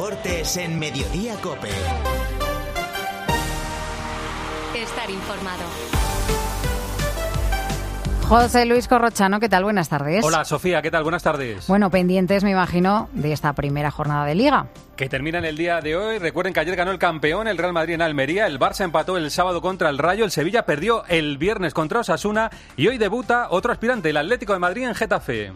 deportes en Mediodía COPE. Estar informado. José Luis Corrochano, ¿qué tal? Buenas tardes. Hola, Sofía, ¿qué tal? Buenas tardes. Bueno, pendientes, me imagino, de esta primera jornada de Liga. Que termina en el día de hoy. Recuerden que ayer ganó el campeón, el Real Madrid en Almería. El Barça empató el sábado contra el Rayo. El Sevilla perdió el viernes contra Osasuna. Y hoy debuta otro aspirante, el Atlético de Madrid, en Getafe.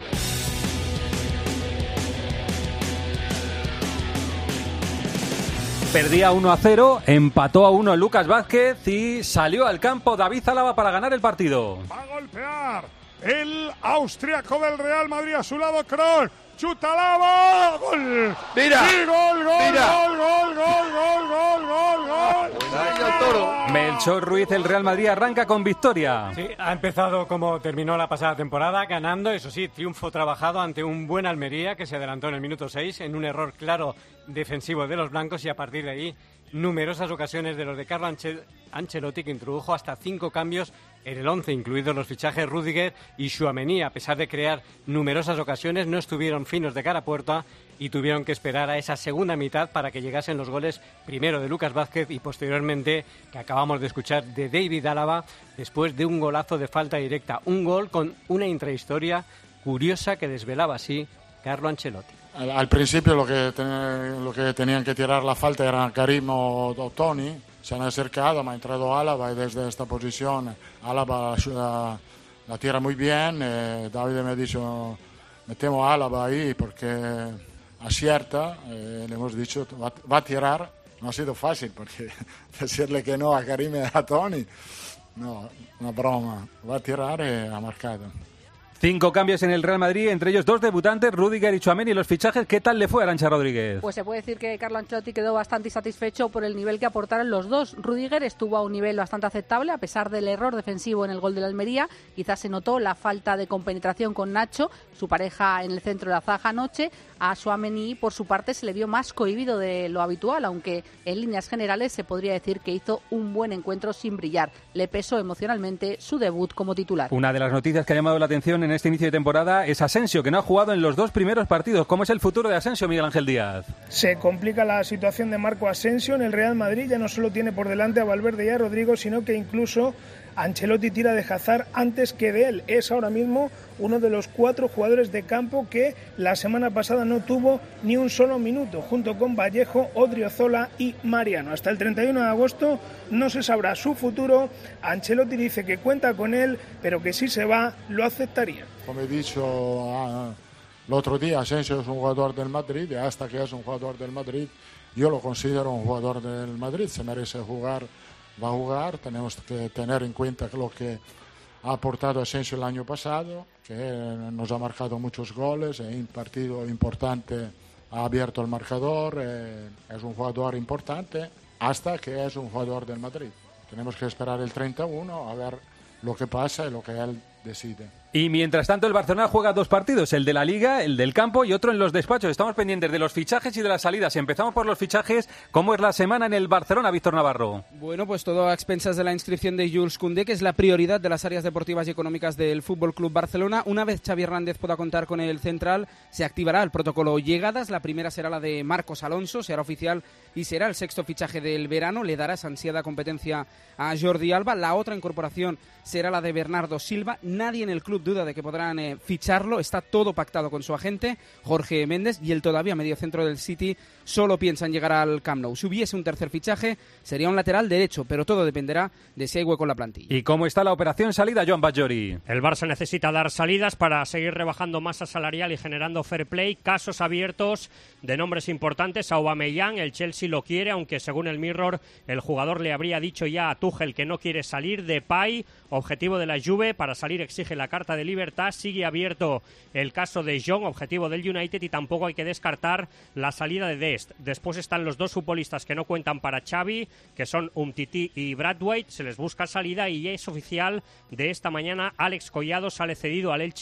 Perdía 1-0, empató a 1 Lucas Vázquez y salió al campo David Álava para ganar el partido. Va a golpear el austriaco del Real Madrid a su lado, Kroos. Chuta Álava, gol. Mira. Sí, gol. Melchor Ruiz, el Real Madrid arranca con victoria. Sí, ha empezado como terminó la pasada temporada, ganando, eso sí, triunfo trabajado ante un buen Almería que se adelantó en el minuto 6 en un error claro defensivo de los blancos y a partir de ahí numerosas ocasiones de los de Carlo Ancelotti, que introdujo hasta 5 cambios en el 11, incluidos los fichajes Rüdiger y Tchouaméni. A pesar de crear numerosas ocasiones, no estuvieron finos de cara a puerta y tuvieron que esperar a esa segunda mitad para que llegasen los goles, primero de Lucas Vázquez y posteriormente, que acabamos de escuchar, de David Álava, después de un golazo de falta directa. Un gol con una intrahistoria curiosa que desvelaba así Carlo Ancelotti. Al principio lo que tenían que tirar la falta eran Karim o Toni. Se han acercado, me ha entrado Álava y desde esta posición Álava la tira muy bien. David me ha dicho, metemos a Álava ahí porque acierta. Le hemos dicho, va a tirar. No ha sido fácil porque decirle que no a Karim y a Toni, no, una broma. Va a tirar y ha marcado. 5 cambios en el Real Madrid, entre ellos 2 debutantes, Rüdiger y Tchouaméni. Los fichajes, ¿qué tal le fue a Arantxa Rodríguez? Pues se puede decir que Carlo Ancelotti quedó bastante insatisfecho por el nivel que aportaron los dos. Rüdiger estuvo a un nivel bastante aceptable a pesar del error defensivo en el gol de la Almería. Quizás se notó la falta de compenetración con Nacho, su pareja en el centro de la zaga anoche. A Tchouaméni, por su parte, se le vio más cohibido de lo habitual, aunque en líneas generales se podría decir que hizo un buen encuentro sin brillar. Le pesó emocionalmente su debut como titular. Una de las noticias que ha llamado la atención en este inicio de temporada es Asensio, que no ha jugado en los 2 primeros partidos. ¿Cómo es el futuro de Asensio, Miguel Ángel Díaz? Se complica la situación de Marco Asensio en el Real Madrid. Ya no solo tiene por delante a Valverde y a Rodrigo, sino que incluso Ancelotti tira de Hazard antes que de él. Es ahora mismo uno de los 4 jugadores de campo que la semana pasada no tuvo ni un solo minuto, junto con Vallejo, Odriozola y Mariano. Hasta el 31 de agosto no se sabrá su futuro. Ancelotti dice que cuenta con él, pero que si se va, lo aceptaría. Como he dicho el otro día, Asensio es un jugador del Madrid y hasta que es un jugador del Madrid, yo lo considero un jugador del Madrid. Se merece jugar, va a jugar. Tenemos que tener en cuenta lo que ha aportado Asensio el año pasado, que nos ha marcado muchos goles, en un partido importante ha abierto el marcador, es un jugador importante, hasta que es un jugador del Madrid. Tenemos que esperar el 31 a ver lo que pasa y lo que él decide. Y mientras tanto el Barcelona juega 2 partidos, el de la Liga, el del campo y otro en los despachos. Estamos pendientes de los fichajes y de las salidas. Empezamos por los fichajes. ¿Cómo es la semana en el Barcelona, Víctor Navarro? Bueno, pues todo a expensas de la inscripción de Jules Koundé, que es la prioridad de las áreas deportivas y económicas del Fútbol Club Barcelona. Una vez Xavi Hernández pueda contar con el central, se activará el protocolo llegadas. La primera será la de Marcos Alonso, será oficial y será el 6º fichaje del verano. Le dará esa ansiada competencia a Jordi Alba. La otra incorporación será la de Bernardo Silva. Nadie en el club duda de que podrán ficharlo, está todo pactado con su agente, Jorge Méndez, y el todavía mediocentro del City solo piensa en llegar al Camp Nou. Si hubiese un tercer fichaje, sería un lateral derecho, pero todo dependerá de si hay hueco en la plantilla. ¿Y cómo está la operación salida, Joan Bajori? El Barça necesita dar salidas para seguir rebajando masa salarial y generando fair play. Casos abiertos de nombres importantes. Aubameyang, el Chelsea lo quiere, aunque según el Mirror, el jugador le habría dicho ya a Tuchel que no quiere salir. Depay, objetivo de la Juve, para salir exige la carta de libertad. Sigue abierto el caso de Jong, objetivo del United, y tampoco hay que descartar la salida de Dest. Después están los 2 futbolistas que no cuentan para Xavi, que son Umtiti y Braithwaite. Se les busca salida y ya es oficial de esta mañana. Alex Collado sale cedido al Elche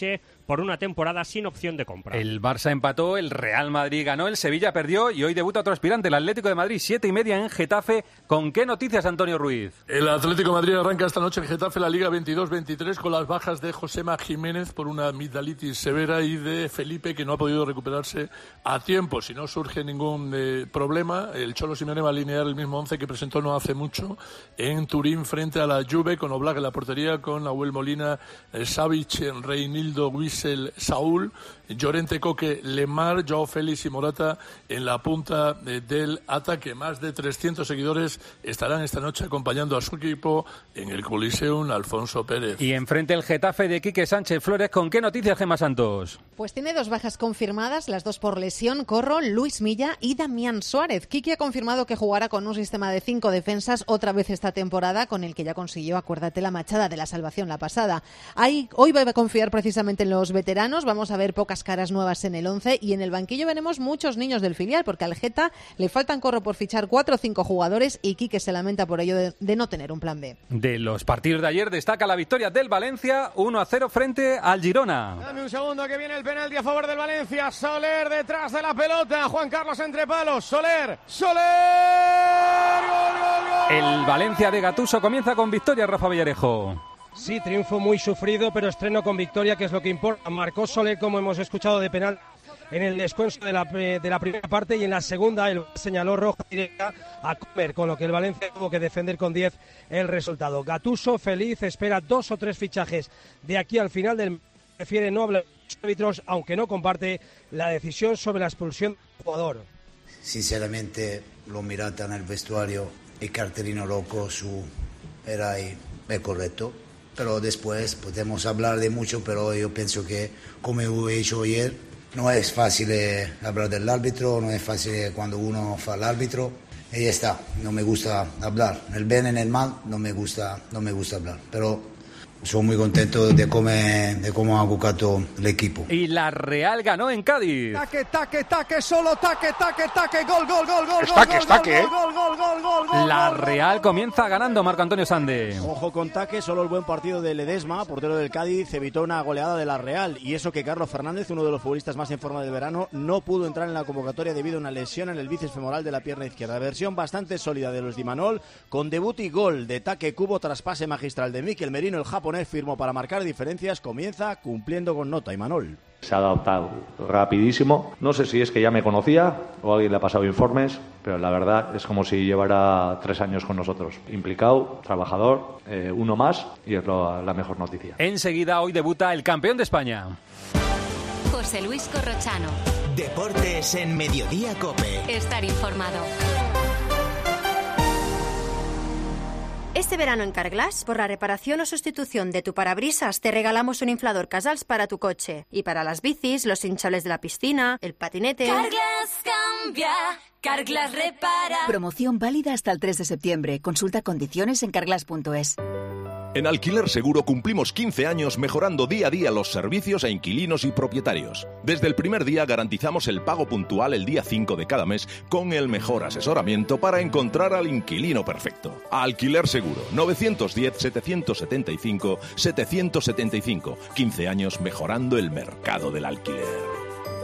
por una temporada sin opción de compra. El Barça empató, el Real Madrid ganó, el Sevilla perdió y hoy debuta otro aspirante, el Atlético de Madrid, 7:30 en Getafe. ¿Con qué noticias, Antonio Ruiz? El Atlético de Madrid arranca esta noche en Getafe la Liga 22-23 con las bajas de Josema Jiménez por una amigdalitis severa y de Felipe, que no ha podido recuperarse a tiempo. Si no surge ningún problema, el Cholo Simeone va a alinear el mismo 11 que presentó no hace mucho en Turín frente a la Juve, con Oblak en la portería, con Nahuel Molina, Savic, Reinildo, Wissel, Saúl, Llorente, Coque, Lemar, Joao Félix y Morata en la punta del ataque. Más de 300 seguidores estarán esta noche acompañando a su equipo en el Coliseum Alfonso Pérez. Y enfrente el Getafe de Quique Sánchez Flores. ¿Con qué noticias, Gemma Santos? Pues tiene 2 bajas confirmadas, las 2 por lesión: Corro, Luis Milla y Damián Suárez. Quique ha confirmado que jugará con un sistema de 5 defensas otra vez esta temporada, con el que ya consiguió, acuérdate, la machada de la salvación la pasada. Hoy va a confiar precisamente en los veteranos. Vamos a ver pocas caras nuevas en el 11 y en el banquillo veremos muchos niños del filial, porque al Geta le faltan, Corro, por fichar 4 o 5 jugadores y Quique se lamenta por ello de no tener un plan B. De los partidos de ayer destaca la victoria del Valencia 1-0 frente al Girona. Dame un segundo que viene el penalti a favor del Valencia. Soler detrás de la pelota, Juan Carlos entre palos, Soler, gol, gol, gol. El Valencia de Gattuso comienza con victoria, Rafa Villarejo. Sí, triunfo muy sufrido, pero estreno con victoria, que es lo que importa. Marcó Soler, como hemos escuchado, de penal en el descanso de la primera parte, y en la segunda él señaló roja directa a Comer, con lo que el Valencia tuvo que defender con 10 el resultado. Gattuso feliz, espera 2 o 3 fichajes de aquí al final del... Prefiere no hablar de los árbitros, aunque no comparte la decisión sobre la expulsión del jugador. Sinceramente l'ho mirata nel vestuario, el cartelino rojo era correcto, pero después podemos hablar de mucho, pero yo pienso que, como he hecho ayer, no es fácil hablar del árbitro, no es fácil cuando uno fa el árbitro, y ya está. No me gusta hablar, en el bien y en el mal no me gusta hablar, pero soy muy contento de cómo ha jugado el equipo. Y la Real ganó en Cádiz. Taque, solo taque, gol, gol. La Real comienza ganando, Marco Antonio Sande. Ojo con Taque, solo el buen partido de Ledesma, portero del Cádiz, evitó una goleada de la Real. Y eso que Carlos Fernández, uno de los futbolistas más en forma del verano, no pudo entrar en la convocatoria debido a una lesión en el bíceps femoral de la pierna izquierda. Versión bastante sólida de los de Imanol, con debut y gol de Taque Kubo tras pase magistral de Mikel Merino, el japonés firmó para marcar diferencias, comienza cumpliendo con nota Imanol. Se ha adaptado rapidísimo, no sé si es que ya me conocía o alguien le ha pasado informes, pero la verdad es como si llevara 3 años con nosotros. Implicado, trabajador, uno más, y es la mejor noticia. Enseguida hoy debuta el campeón de España. José Luis Corrochano. Deportes en Mediodía COPE. Estar informado. Este verano en Carglass, por la reparación o sustitución de tu parabrisas, te regalamos un inflador Casals para tu coche. Y para las bicis, los hinchables de la piscina, el patinete... Carglass cambia, Carglass repara. Promoción válida hasta el 3 de septiembre. Consulta condiciones en carglass.es. En Alquiler Seguro cumplimos 15 años mejorando día a día los servicios a inquilinos y propietarios. Desde el primer día garantizamos el pago puntual el día 5 de cada mes con el mejor asesoramiento para encontrar al inquilino perfecto. Alquiler Seguro, 910-775-775. 15 años mejorando el mercado del alquiler.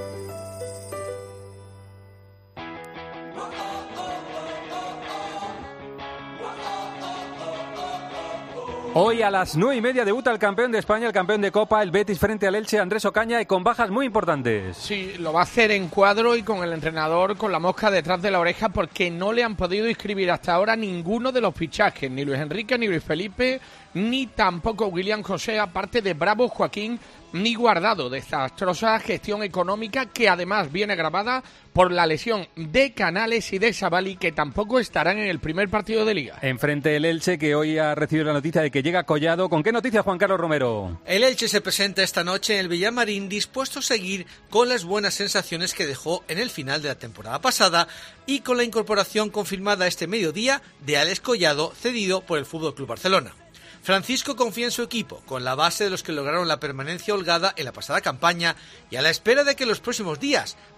Hoy a las 9:30 debuta el campeón de España, el campeón de Copa, el Betis frente al Elche, Andrés Ocaña, y con bajas muy importantes. Sí, lo va a hacer en cuadro y con el entrenador con la mosca detrás de la oreja, porque no le han podido inscribir hasta ahora ninguno de los fichajes, ni Luis Enrique, ni Luis Felipe, ni tampoco William José, aparte de Bravo, Joaquín ni Guardado. Desastrosa gestión económica que además viene agravada por la lesión de Canales y de Savali, que tampoco estarán en el primer partido de Liga. Enfrente el Elche, que hoy ha recibido la noticia de que llega Collado. ¿Con qué noticia, Juan Carlos Romero? El Elche se presenta esta noche en el Villamarín, dispuesto a seguir con las buenas sensaciones que dejó en el final de la temporada pasada y con la incorporación confirmada este mediodía de Alex Collado, cedido por el FC Barcelona. Francisco confía en su equipo, con la base de los que lograron la permanencia holgada en la pasada campaña, y a la espera de que en los próximos días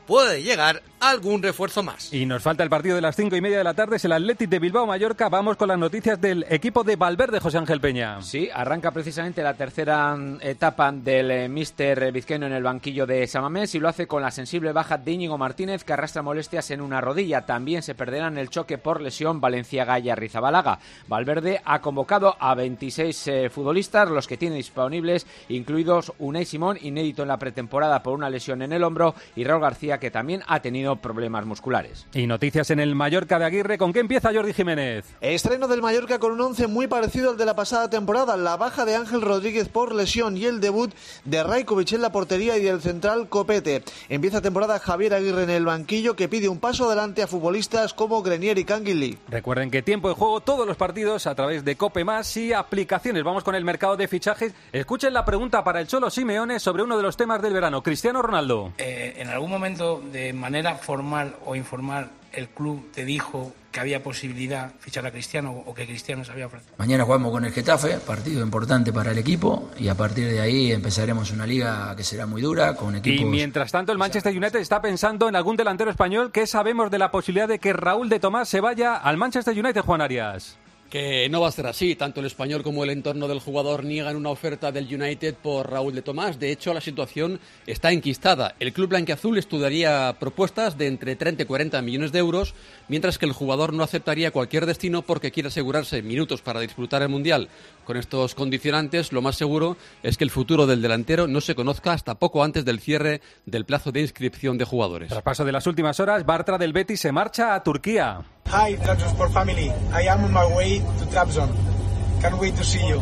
puede llegar algún refuerzo más. Y nos falta el partido de las 5:30 de la tarde, es el Athletic de Bilbao-Mallorca. Vamos con las noticias del equipo de Valverde, José Ángel Peña. Sí, arranca precisamente la tercera etapa del míster vizcaíno en el banquillo de San Mamés y lo hace con la sensible baja de Íñigo Martínez, que arrastra molestias en una rodilla. También se perderán el choque por lesión Valenciaga y Arrizabalaga. Valverde ha convocado a 26 futbolistas, los que tiene disponibles, incluidos Unai Simón, inédito en la pretemporada por una lesión en el hombro, y Raúl García, que también ha tenido problemas musculares. Y noticias en el Mallorca de Aguirre. ¿Con qué empieza Jordi Jiménez? Estreno del Mallorca con un 11 muy parecido al de la pasada temporada. La baja de Ángel Rodríguez por lesión y el debut de Rajkovic en la portería y del central Copete. Empieza temporada Javier Aguirre en el banquillo, que pide un paso adelante a futbolistas como Grenier y Canguilí. Recuerden que tiempo de juego todos los partidos a través de Cope Más y aplicaciones. Vamos con el mercado de fichajes. Escuchen la pregunta para el Cholo Simeone sobre uno de los temas del verano. Cristiano Ronaldo. En algún momento, de manera formal o informal, el club te dijo que había posibilidad de fichar a Cristiano o que Cristiano se había ofrecido. Mañana jugamos con el Getafe, partido importante para el equipo, y a partir de ahí empezaremos una liga que será muy dura, con equipos... Y mientras tanto el Manchester United está pensando en algún delantero español. ¿Qué sabemos de la posibilidad de que Raúl de Tomás se vaya al Manchester United, Juan Arias? Que no va a ser así. Tanto el español como el entorno del jugador niegan una oferta del United por Raúl de Tomás. De hecho, la situación está enquistada. El club blanquiazul estudiaría propuestas de entre 30 y 40 millones de euros, mientras que el jugador no aceptaría cualquier destino porque quiere asegurarse minutos para disputar el Mundial. Con estos condicionantes, lo más seguro es que el futuro del delantero no se conozca hasta poco antes del cierre del plazo de inscripción de jugadores. Tras paso de las últimas horas, Bartra del Betis se marcha a Turquía. Hi, Trabzonspor family. I am on my way to Trabzon. Can't wait to see you.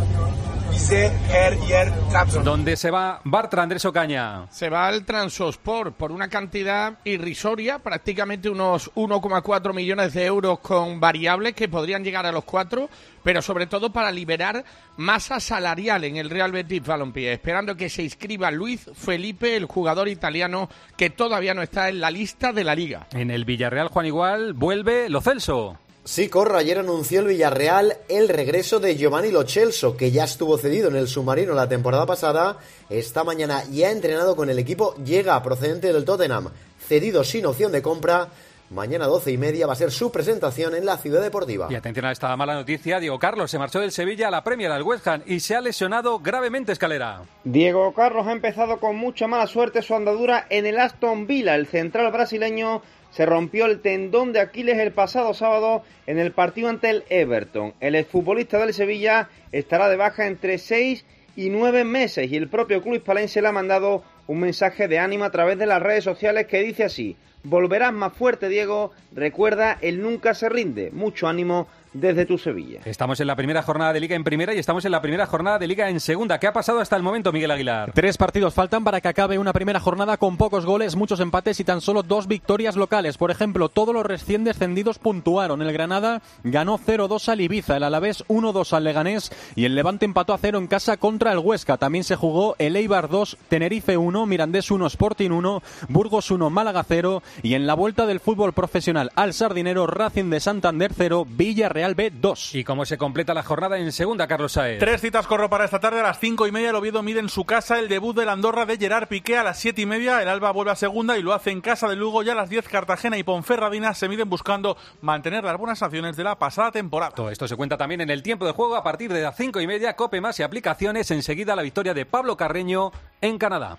¿Dónde se va Bartra, Andrés Ocaña? Se va al Trabzonspor por una cantidad irrisoria, prácticamente unos 1,4 millones de euros con variables que podrían llegar a los 4, pero sobre todo para liberar masa salarial en el Real Betis Balompié, esperando que se inscriba Luis Felipe, el jugador italiano que todavía no está en la lista de la Liga. En el Villarreal, Juan Igual, vuelve Lo Celso. Sí, Corro, ayer anunció el Villarreal el regreso de Giovanni Lo Celso, que ya estuvo cedido en el Submarino la temporada pasada. Esta mañana ya ha entrenado con el equipo, llega procedente del Tottenham, cedido sin opción de compra. Mañana 12:30 va a ser su presentación en la Ciudad Deportiva. Y atención a esta mala noticia, Diego Carlos se marchó del Sevilla a la Premier, al West Ham, y se ha lesionado gravemente, Escalera. Diego Carlos ha empezado con mucha mala suerte su andadura en el Aston Villa. El central brasileño se rompió el tendón de Aquiles el pasado sábado en el partido ante el Everton. El exfutbolista del Sevilla estará de baja entre 6 y 9 meses y el propio club hispalense le ha mandado un mensaje de ánimo a través de las redes sociales que dice así: volverás más fuerte, Diego, recuerda, él nunca se rinde, mucho ánimo desde tu Sevilla. Estamos en la primera jornada de Liga en Primera y estamos en la primera jornada de Liga en Segunda. ¿Qué ha pasado hasta el momento, Miguel Aguilar? 3 partidos faltan para que acabe una primera jornada con pocos goles, muchos empates y tan solo 2 victorias locales. Por ejemplo, todos los recién descendidos puntuaron. El Granada ganó 0-2 al Ibiza, el Alavés 1-2 al Leganés y el Levante empató a 0 en casa contra el Huesca. También se jugó el Eibar 2, Tenerife 1, Mirandés 1, Sporting 1, Burgos 1, Málaga 0 y en la vuelta del fútbol profesional al Sardinero, Racing de Santander 0, Villarreal B 2. ¿Y cómo se completa la jornada en Segunda, Carlos Saez? 3 citas, Corro, para esta tarde. A las 5:30 el Oviedo mide en su casa el debut del Andorra de Gerard Piqué. A las 7:30 el Alba vuelve a Segunda y lo hace en casa de Lugo. Ya a las 10 Cartagena y Ponferradina se miden buscando mantener las buenas acciones de la pasada temporada. Todo esto se cuenta también en el tiempo de juego a partir de las 5:30. Cope Más y aplicaciones. Enseguida la victoria de Pablo Carreño en Canadá.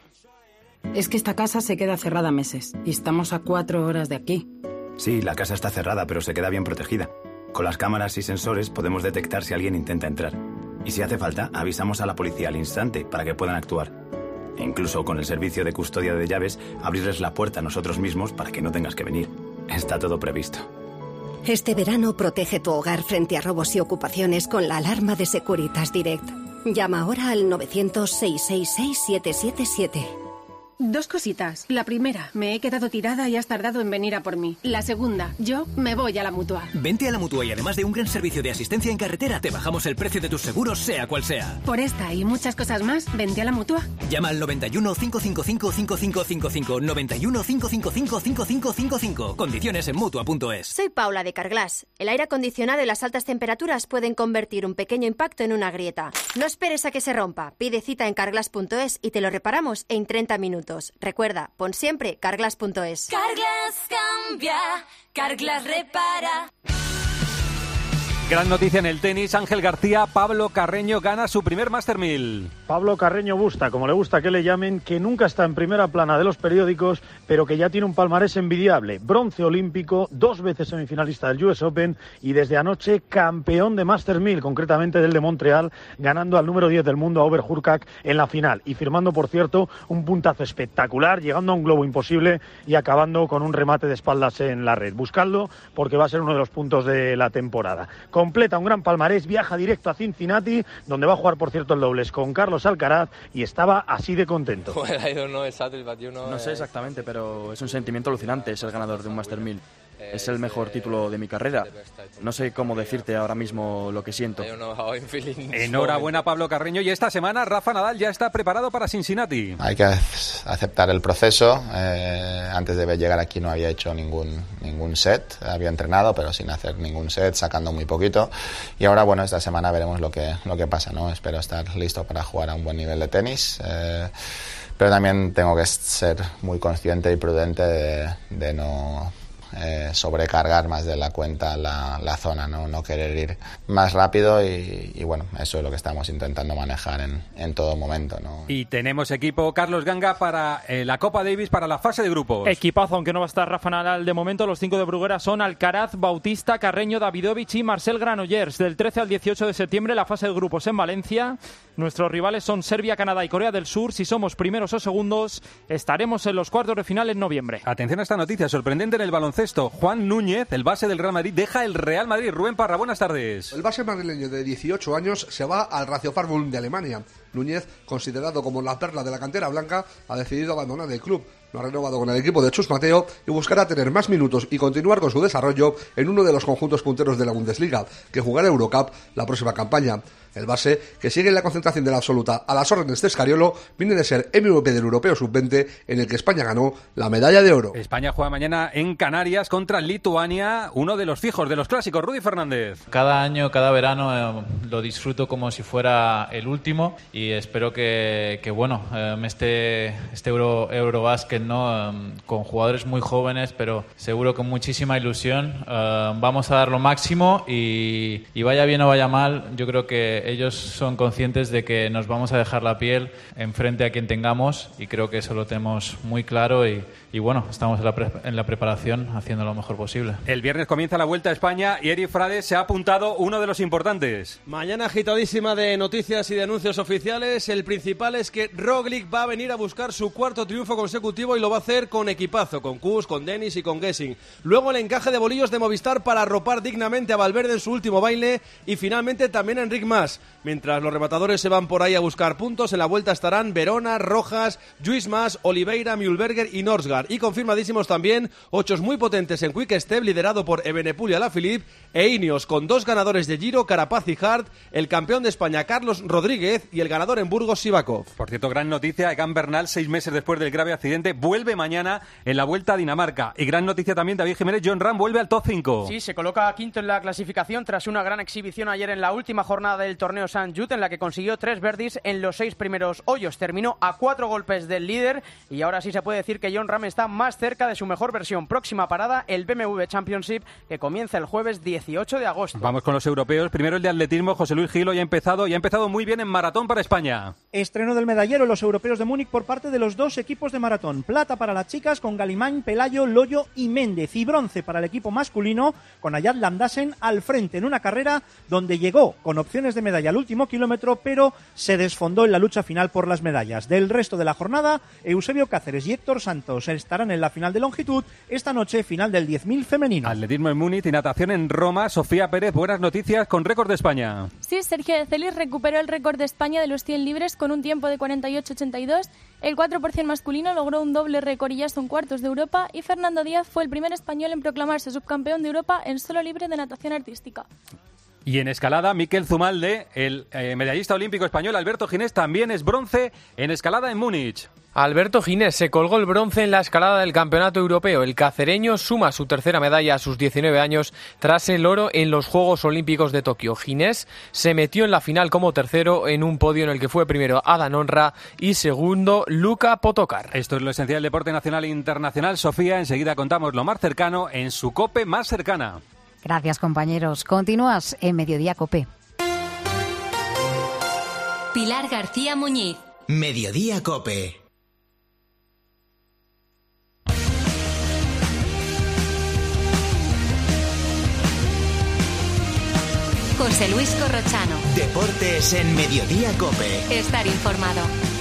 Es que esta casa se queda cerrada meses y estamos a 4 horas de aquí. Sí, la casa está cerrada, pero se queda bien protegida. Con las cámaras y sensores podemos detectar si alguien intenta entrar. Y si hace falta, avisamos a la policía al instante para que puedan actuar. E incluso con el servicio de custodia de llaves, abrirles la puerta a nosotros mismos para que no tengas que venir. Está todo previsto. Este verano protege tu hogar frente a robos y ocupaciones con la alarma de Securitas Direct. Llama ahora al 900-666-777. 2 cositas. La primera, me he quedado tirada y has tardado en venir a por mí. La segunda, yo me voy a la Mutua. Vente a la Mutua y además de un gran servicio de asistencia en carretera, te bajamos el precio de tus seguros, sea cual sea. Por esta y muchas cosas más, vente a la Mutua. Llama al 91 555 5555. 91 555 5555. Condiciones en Mutua.es. Soy Paula de Carglass. El aire acondicionado y las altas temperaturas pueden convertir un pequeño impacto en una grieta. No esperes a que se rompa. Pide cita en Carglass.es y te lo reparamos en 30 minutos. minutos. Recuerda, pon siempre Carglass.es. Carglass cambia, Carglass repara. Gran noticia en el tenis, Ángel García, Pablo Carreño gana su primer Master 1000. Pablo Carreño Busta, como le gusta que le llamen, que nunca está en primera plana de los periódicos, pero que ya tiene un palmarés envidiable. Bronce olímpico, 2 veces semifinalista del US Open y desde anoche campeón de Master 1000, concretamente del de Montreal, ganando al número 10 del mundo, a Hubert Hurkacz, en la final y firmando, por cierto, un puntazo espectacular, llegando a un globo imposible y acabando con un remate de espaldas en la red. Buscadlo porque va a ser uno de los puntos de la temporada. Completa un gran palmarés, viaja directo a Cincinnati, donde va a jugar, por cierto, el dobles con Carlos Alcaraz, y estaba así de contento. No sé exactamente, pero es un sentimiento alucinante ser ganador de un Master 1000. Es el mejor título de mi carrera. No sé cómo decirte ahora mismo lo que siento. Enhorabuena, Pablo Carreño. Y esta semana Rafa Nadal ya está preparado para Cincinnati. Hay que aceptar el proceso. Antes de llegar aquí no había hecho ningún set. Había entrenado, pero sin hacer ningún set, sacando muy poquito. Y ahora, bueno, esta semana veremos lo que pasa, ¿no? Espero estar listo para jugar a un buen nivel de tenis. Pero también tengo que ser muy consciente y prudente de no sobrecargar más de la cuenta la zona, no querer ir más rápido y bueno, eso es lo que estamos intentando manejar en todo momento, ¿no? Y tenemos equipo, Carlos Ganga, para la Copa Davis, para la fase de grupos. Equipazo, aunque no va a estar Rafa Nadal de momento. Los 5 de Bruguera son Alcaraz, Bautista, Carreño, Davidovich y Marcel Granollers. Del 13 al 18 de septiembre la fase de grupos en Valencia. Nuestros rivales son Serbia, Canadá y Corea del Sur. Si somos primeros o segundos, estaremos en los cuartos de final en noviembre. Atención a esta noticia sorprendente en el baloncesto. Juan Núñez, el base del Real Madrid, deja el Real Madrid. Rubén Parra, buenas tardes. El base madrileño de 18 años se va al Ratio Farmul de Alemania. Núñez, considerado como la perla de la cantera blanca, ha decidido abandonar el club. No ha renovado con el equipo de Chus Mateo y buscará tener más minutos y continuar con su desarrollo en uno de los conjuntos punteros de la Bundesliga, que jugará Eurocup la próxima campaña. El base, que sigue en la concentración de la absoluta a las órdenes de Scariolo, viene de ser MVP del Europeo Sub-20, en el que España ganó la medalla de oro. España juega mañana en Canarias contra Lituania, uno de los fijos de los clásicos. Rudy Fernández. Cada año, cada verano lo disfruto como si fuera el último y espero que este Eurobásquet, ¿no? Con jugadores muy jóvenes, pero seguro con muchísima ilusión. Vamos a dar lo máximo y vaya bien o vaya mal, yo creo que ellos son conscientes de que nos vamos a dejar la piel enfrente a quien tengamos y creo que eso lo tenemos muy claro y bueno, estamos en la preparación haciendo lo mejor posible. El viernes comienza la Vuelta a España y Eric Frades se ha apuntado uno de los importantes. Mañana agitadísima de noticias y de anuncios oficiales. El principal es que Roglic va a venir a buscar su 4º triunfo consecutivo y lo va a hacer con equipazo, con Kuss, con Dennis y con Gessing. Luego el encaje de bolillos de Movistar para arropar dignamente a Valverde en su último baile y finalmente también a Enric Mas. Mientras los rematadores se van por ahí a buscar puntos, en la Vuelta estarán Verona, Rojas, Lluís Mas, Oliveira, Mühlberger y Norsgaard. Y confirmadísimos también 8 muy potentes en Quick Step, liderado por Evenepoel y Alaphilippe, e Ineos con 2 ganadores de Giro, Carapaz y Hart, el campeón de España Carlos Rodríguez y el ganador en Burgos Sivakov. Por cierto, gran noticia, Egan Bernal, 6 meses después del grave accidente, vuelve mañana en la Vuelta a Dinamarca. Y gran noticia también, David Jiménez, Jon Rahm vuelve al top 5. Sí, se coloca quinto en la clasificación tras una gran exhibición ayer en la última jornada del torneo St. Jude, en la que consiguió 3 birdies en los 6 primeros hoyos. Terminó a 4 golpes del líder y ahora sí se puede decir que Jon Rahm está más cerca de su mejor versión. Próxima parada, el BMW Championship, que comienza el jueves 18 de agosto. Vamos con los europeos. Primero el de atletismo. José Luis Gilo ya ha empezado muy bien en maratón para España. Estreno del medallero en los europeos de Múnich por parte de los 2 equipos de maratón. Plata para las chicas con Galimán, Pelayo, Loyo y Méndez. Y bronce para el equipo masculino con Ayad Landasen al frente en una carrera donde llegó con opciones de medalla al último kilómetro, pero se desfondó en la lucha final por las medallas. Del resto de la jornada, Eusebio Cáceres y Héctor Santos estarán en la final de longitud. Esta noche, final del 10.000 femenino. Atletismo en Múnich y natación en Roma. Sofía Pérez, buenas noticias con récord de España. Sí, Sergio de Celis recuperó el récord de España de los 100 libres con un tiempo de 48.82. El 4% masculino logró un doble récord y ya son cuartos de Europa. Y Fernando Díaz fue el primer español en proclamarse subcampeón de Europa en solo libre de natación artística. Y en escalada, Miquel Zumalde, el medallista olímpico español Alberto Ginés, también es bronce en escalada en Múnich. Alberto Ginés se colgó el bronce en la escalada del Campeonato Europeo. El cacereño suma su tercera medalla a sus 19 años tras el oro en los Juegos Olímpicos de Tokio. Ginés se metió en la final como tercero en un podio en el que fue primero Adán Honra y segundo Luka Potokar. Esto es lo esencial del deporte nacional e internacional. Sofía, enseguida contamos lo más cercano en su COPE más cercana. Gracias, compañeros. Continúas en Mediodía COPE. Pilar García Muñiz. Mediodía COPE. José Luis Corrochano. Deportes en Mediodía COPE. Estar informado.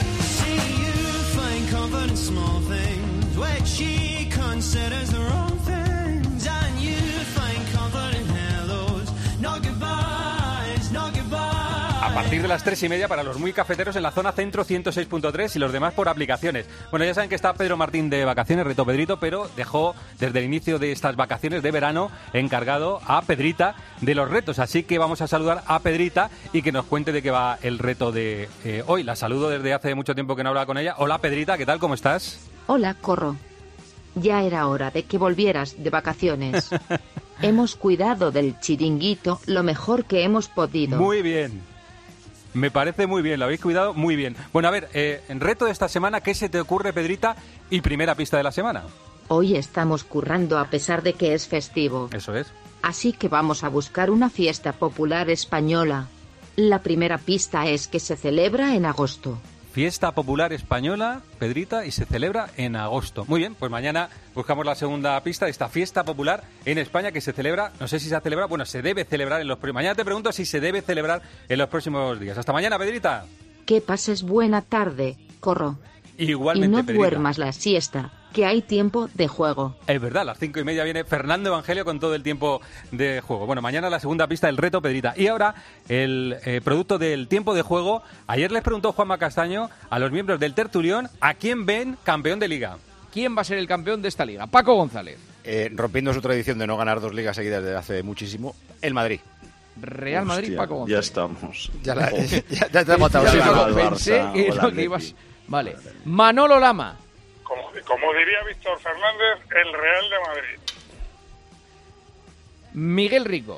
A partir de las 3:30 para los muy cafeteros en la zona centro 106.3 y los demás por aplicaciones. Bueno, ya saben que está Pedro Martín de vacaciones, reto Pedrito, pero dejó desde el inicio de estas vacaciones de verano encargado a Pedrita de los retos. Así que vamos a saludar a Pedrita y que nos cuente de qué va el reto de hoy. La saludo desde hace mucho tiempo que no hablaba con ella. Hola Pedrita, ¿qué tal? ¿Cómo estás? Hola, Corro. Ya era hora de que volvieras de vacaciones. Hemos cuidado del chiringuito lo mejor que hemos podido. Muy bien. Me parece muy bien, lo habéis cuidado muy bien. Bueno, a ver, en reto de esta semana, ¿qué se te ocurre, Pedrita? Y primera pista de la semana. Hoy estamos currando a pesar de que es festivo. Eso es. Así que vamos a buscar una fiesta popular española. La primera pista es que se celebra en agosto. Fiesta popular española, Pedrita, y se celebra en agosto. Muy bien, pues mañana buscamos la segunda pista de esta fiesta popular en España que se celebra, no sé si se celebra, bueno, se debe celebrar en los próximos... Mañana te pregunto si se debe celebrar en los próximos días. Hasta mañana, Pedrita. Que pases buena tarde, Corro. Igualmente, y no Pedrita. duermas la siesta, que hay tiempo de juego. Es verdad, a las 5:30 viene Fernando Evangelio con todo el tiempo de juego. Bueno, mañana la segunda pista del reto, Pedrita. Y ahora, el producto del tiempo de juego. Ayer les preguntó Juanma Castaño a los miembros del Tertulión a quién ven campeón de liga. ¿Quién va a ser el campeón de esta liga? Paco González. Rompiendo su tradición de no ganar 2 ligas seguidas desde hace muchísimo, el Madrid. Real Madrid, Hostia, Paco González. Ya estamos. Ya te he matado. Pensé que es lo que ibas... Vale. Manolo Lama. Como diría Víctor Fernández, el Real de Madrid. Miguel Rico.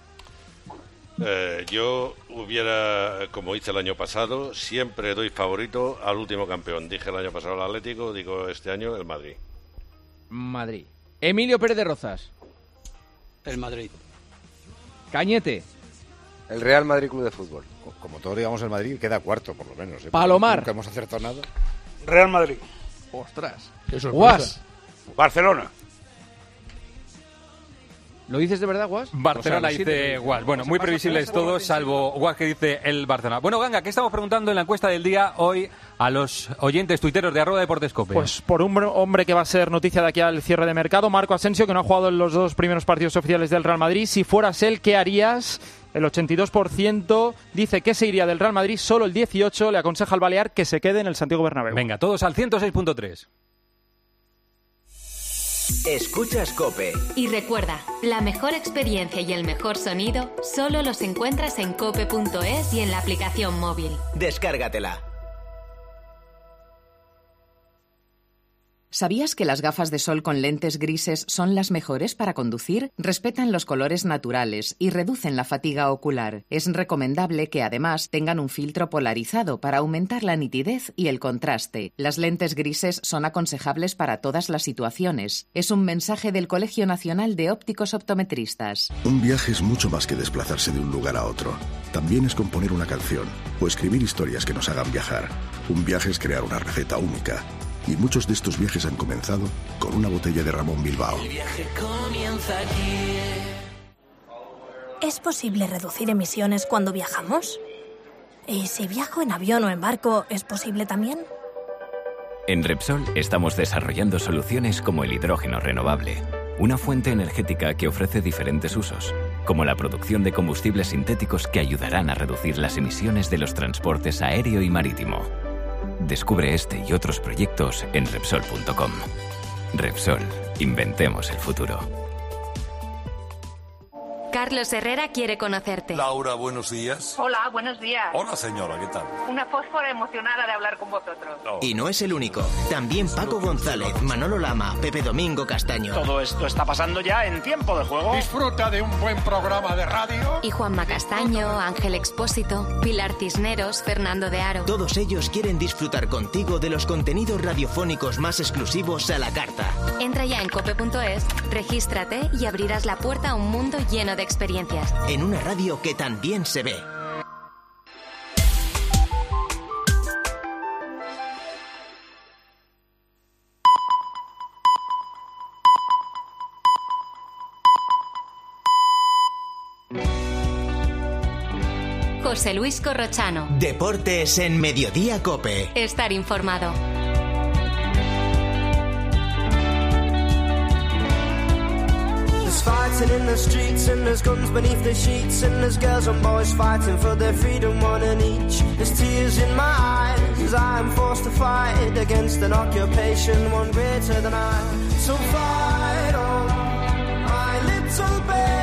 Yo hubiera, como hice el año pasado, siempre doy favorito al último campeón. Dije el año pasado el Atlético, digo este año el Madrid. Madrid. Emilio Pérez de Rozas. El Madrid. Cañete. El Real Madrid Club de Fútbol. Como todos digamos el Madrid, queda cuarto por lo menos. Palomar. Nunca hemos acertado nada. Real Madrid. Ostras. Guas. Barcelona. ¿Lo dices de verdad, Guas? Barcelona, o sea, dice Guas. Bueno, muy previsibles todos, salvo Guas que dice el Barcelona. Bueno, Ganga, ¿qué estamos preguntando en la encuesta del día hoy a los oyentes tuiteros de @deportescope? Pues por un hombre que va a ser noticia de aquí al cierre de mercado, Marco Asensio, que no ha jugado en los 2 primeros partidos oficiales del Real Madrid. Si fueras él, ¿qué harías? El 82% dice que se iría del Real Madrid, solo el 18% le aconseja al Balear que se quede en el Santiago Bernabéu. Venga, todos al 106.3. Escuchas COPE. Y recuerda, la mejor experiencia y el mejor sonido solo los encuentras en cope.es y en la aplicación móvil. Descárgatela. ¿Sabías que las gafas de sol con lentes grises son las mejores para conducir? Respetan los colores naturales y reducen la fatiga ocular. Es recomendable que además tengan un filtro polarizado para aumentar la nitidez y el contraste. Las lentes grises son aconsejables para todas las situaciones. Es un mensaje del Colegio Nacional de Ópticos Optometristas. Un viaje es mucho más que desplazarse de un lugar a otro. También es componer una canción o escribir historias que nos hagan viajar. Un viaje es crear una receta única. Y muchos de estos viajes han comenzado con una botella de Ramón Bilbao. El viaje comienza aquí. ¿Es posible reducir emisiones cuando viajamos? ¿Y si viajo en avión o en barco, es posible también? En Repsol estamos desarrollando soluciones como el hidrógeno renovable, una fuente energética que ofrece diferentes usos, como la producción de combustibles sintéticos que ayudarán a reducir las emisiones de los transportes aéreo y marítimo. Descubre este y otros proyectos en Repsol.com. Repsol, inventemos el futuro. Carlos Herrera quiere conocerte. Laura, buenos días. Hola, buenos días. Hola, señora, ¿qué tal? Una fósfora emocionada de hablar con vosotros. Y no es el único. También Paco González, Manolo Lama, Pepe Domingo Castaño. Todo esto está pasando ya en Tiempo de Juego. Disfruta de un buen programa de radio. Y Juanma Castaño, Ángel Expósito, Pilar Cisneros, Fernando de Aro. Todos ellos quieren disfrutar contigo de los contenidos radiofónicos más exclusivos a la carta. Entra ya en cope.es, regístrate y abrirás la puerta a un mundo lleno de experiencias. En una radio que también se ve. José Luis Corrochano. Deportes en Mediodía Cope. Estar informado. There's fighting in the streets and there's guns beneath the sheets and there's girls and boys fighting for their freedom, one and each. There's tears in my eyes as I am forced to fight against an occupation one greater than I. So fight on, my little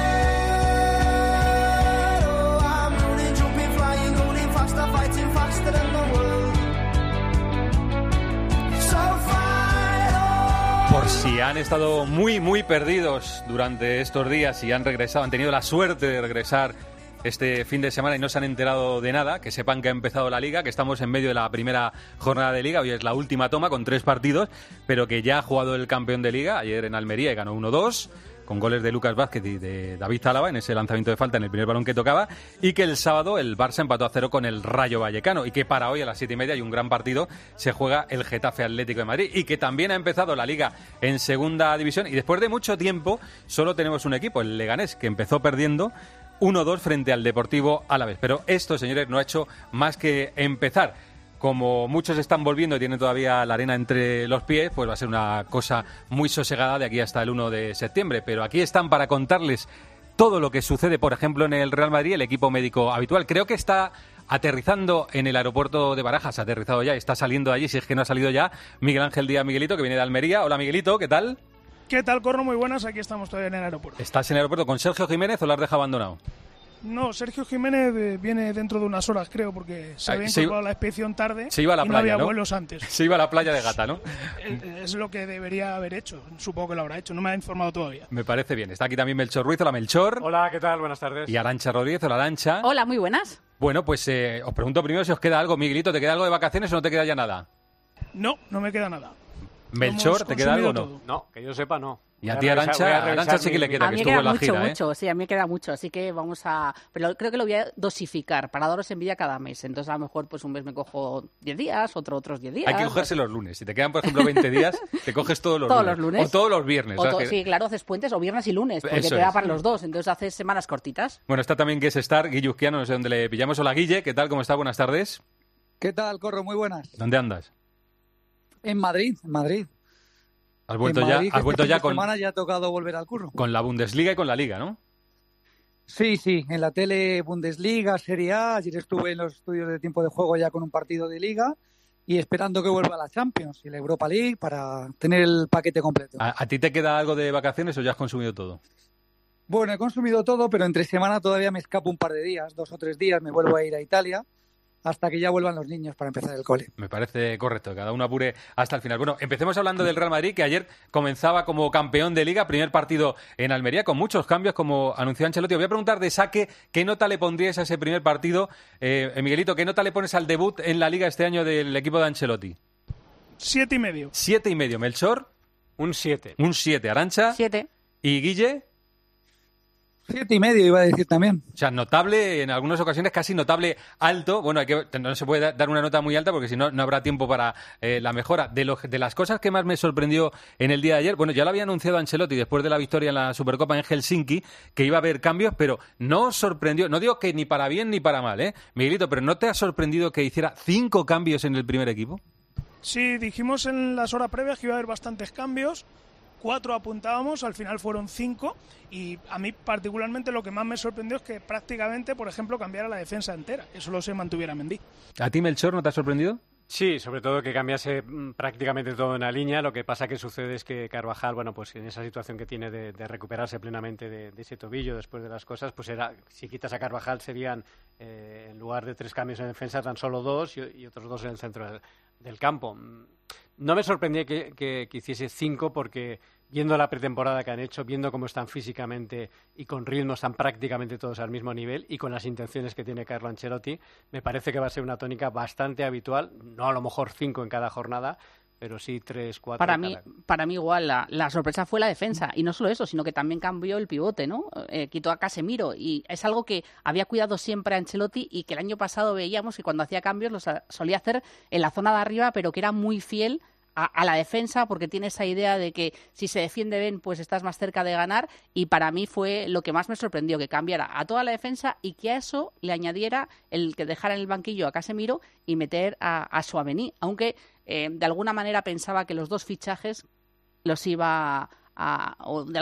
bird. Oh, I'm running, jumping, flying, running faster, fighting faster than the world. So fight on. Por si han estado muy perdidos durante estos días y han regresado, han tenido la suerte de regresar este fin de semana y no se han enterado de nada, que sepan que ha empezado la Liga, que estamos en medio de la primera jornada de Liga, hoy es la última toma con 3 partidos, pero que ya ha jugado el campeón de Liga, ayer en Almería y ganó 1-2, con goles de Lucas Vázquez y de David Zálava en ese lanzamiento de falta en el primer balón que tocaba, y que el sábado el Barça empató a 0 con el Rayo Vallecano, y que para hoy a las 7:30 hay un gran partido, se juega el Getafe Atlético de Madrid, y que también ha empezado la Liga en segunda división, y después de mucho tiempo solo tenemos un equipo, el Leganés, que empezó perdiendo 1-2 frente al Deportivo Alavés. Pero esto, señores, no ha hecho más que empezar. Como muchos están volviendo y tienen todavía la arena entre los pies, pues va a ser una cosa muy sosegada de aquí hasta el 1 de septiembre. Pero aquí están para contarles todo lo que sucede, por ejemplo, en el Real Madrid, el equipo médico habitual. Creo que está aterrizando en el aeropuerto de Barajas, ha aterrizado ya, está saliendo de allí, si es que no ha salido ya, Miguel Ángel Díaz Miguelito, que viene de Almería. Hola, Miguelito, ¿qué tal? ¿Qué tal, Corro? Muy buenas, aquí estamos todavía en el aeropuerto. ¿Estás en el aeropuerto con Sergio Jiménez o lo has dejado abandonado? No, Sergio Jiménez viene dentro de unas horas, creo, porque se había incorporado a la expedición tarde se iba a la y playa, no había ¿no? vuelos antes. Se iba a la playa de Gata, ¿no? Es lo que debería haber hecho, supongo que lo habrá hecho, no me ha informado todavía. Me parece bien. Está aquí también Melchor Ruiz, hola Melchor. Hola, ¿qué tal? Buenas tardes. Y Arantxa Rodríguez, hola Arantxa. Hola, muy buenas. Bueno, pues os pregunto primero si os queda algo. Miguelito, ¿te queda algo de vacaciones o no te queda ya nada? No, no me queda nada. Melchor, ¿te queda algo o no? No, que yo sepa, no. Y a ti, Arantxa sí que le queda, que estuvo en la gira, mucho, sí, a mí me queda mucho, así que vamos a... Pero creo que lo voy a dosificar, para daros envidia cada mes. Entonces, a lo mejor, pues un mes me cojo 10 días, otros 10 días. Hay que cogerse los lunes. Si te quedan, por ejemplo, 20 días, te coges todos los lunes. O todos los viernes. Sí, claro, haces puentes o viernes y lunes, porque te da para los dos. Entonces, haces semanas cortitas. Bueno, está también Guess Star, Guilluzquiano, no sé dónde le pillamos. Hola, Guille, ¿qué tal? ¿Cómo está? Buenas tardes. ¿Qué tal, Corro? Muy buenas. ¿Dónde andas? En Madrid, en Madrid. ¿Has vuelto ya con... semana ya ha tocado volver al curro. Con la Bundesliga y con la Liga, ¿no? Sí, en la tele Bundesliga, Serie A. Ayer estuve en los estudios de tiempo de juego ya con un partido de Liga y esperando que vuelva la Champions y la Europa League para tener el paquete completo. ¿A ti te queda algo de vacaciones o ya has consumido todo? Bueno, he consumido todo, pero entre semana todavía me escapo un par de días, 2 o 3 días, me vuelvo a ir a Italia hasta que ya vuelvan los niños para empezar el cole. Me parece correcto, que cada uno apure hasta el final. Bueno, empecemos hablando del Real Madrid, que ayer comenzaba como campeón de Liga, primer partido en Almería, con muchos cambios, como anunció Ancelotti. Os voy a preguntar de saque, ¿qué nota le pondríais a ese primer partido? Miguelito, ¿qué nota le pones al debut en la Liga este año del equipo de Ancelotti? 7,5. 7,5. ¿Melchor? Un 7. Un 7. ¿Arantxa? 7. ¿Y Guille? 7,5 iba a decir también. O sea, notable, en algunas ocasiones casi notable alto. Bueno, no se puede dar una nota muy alta porque si no, no habrá tiempo para la mejora. De las cosas que más me sorprendió en el día de ayer, bueno, ya lo había anunciado Ancelotti después de la victoria en la Supercopa en Helsinki, que iba a haber cambios, pero no os sorprendió, no digo que ni para bien ni para mal, Miguelito, pero ¿no te ha sorprendido que hiciera 5 cambios en el primer equipo? Sí, dijimos en las horas previas que iba a haber bastantes cambios. 4 apuntábamos, al final fueron 5 y a mí particularmente lo que más me sorprendió es que prácticamente, por ejemplo, cambiara la defensa entera, que solo se mantuviera Mendy. ¿A ti, Melchor, no te ha sorprendido? Sí, sobre todo que cambiase prácticamente todo en la línea. Lo que pasa que sucede es que Carvajal, bueno, pues en esa situación que tiene de recuperarse plenamente de ese tobillo después de las cosas, pues si quitas a Carvajal serían, en lugar de 3 cambios en defensa, tan solo 2 y otros 2 en el centro del campo. No me sorprendía que hiciese 5 porque viendo la pretemporada que han hecho, viendo cómo están físicamente y con ritmo, están prácticamente todos al mismo nivel y con las intenciones que tiene Carlo Ancelotti, me parece que va a ser una tónica bastante habitual, no a lo mejor 5 en cada jornada, pero sí 3, 4. Para mí igual, la sorpresa fue la defensa. Y no solo eso, sino que también cambió el pivote, ¿no? Quitó a Casemiro. Y es algo que había cuidado siempre Ancelotti y que el año pasado veíamos que cuando hacía cambios los solía hacer en la zona de arriba, pero que era muy fiel a la defensa, porque tiene esa idea de que si se defiende bien, pues estás más cerca de ganar, y para mí fue lo que más me sorprendió, que cambiara a toda la defensa y que a eso le añadiera el que dejara en el banquillo a Casemiro y meter a Tchouaméni, aunque de alguna manera pensaba que los 2 fichajes les iba a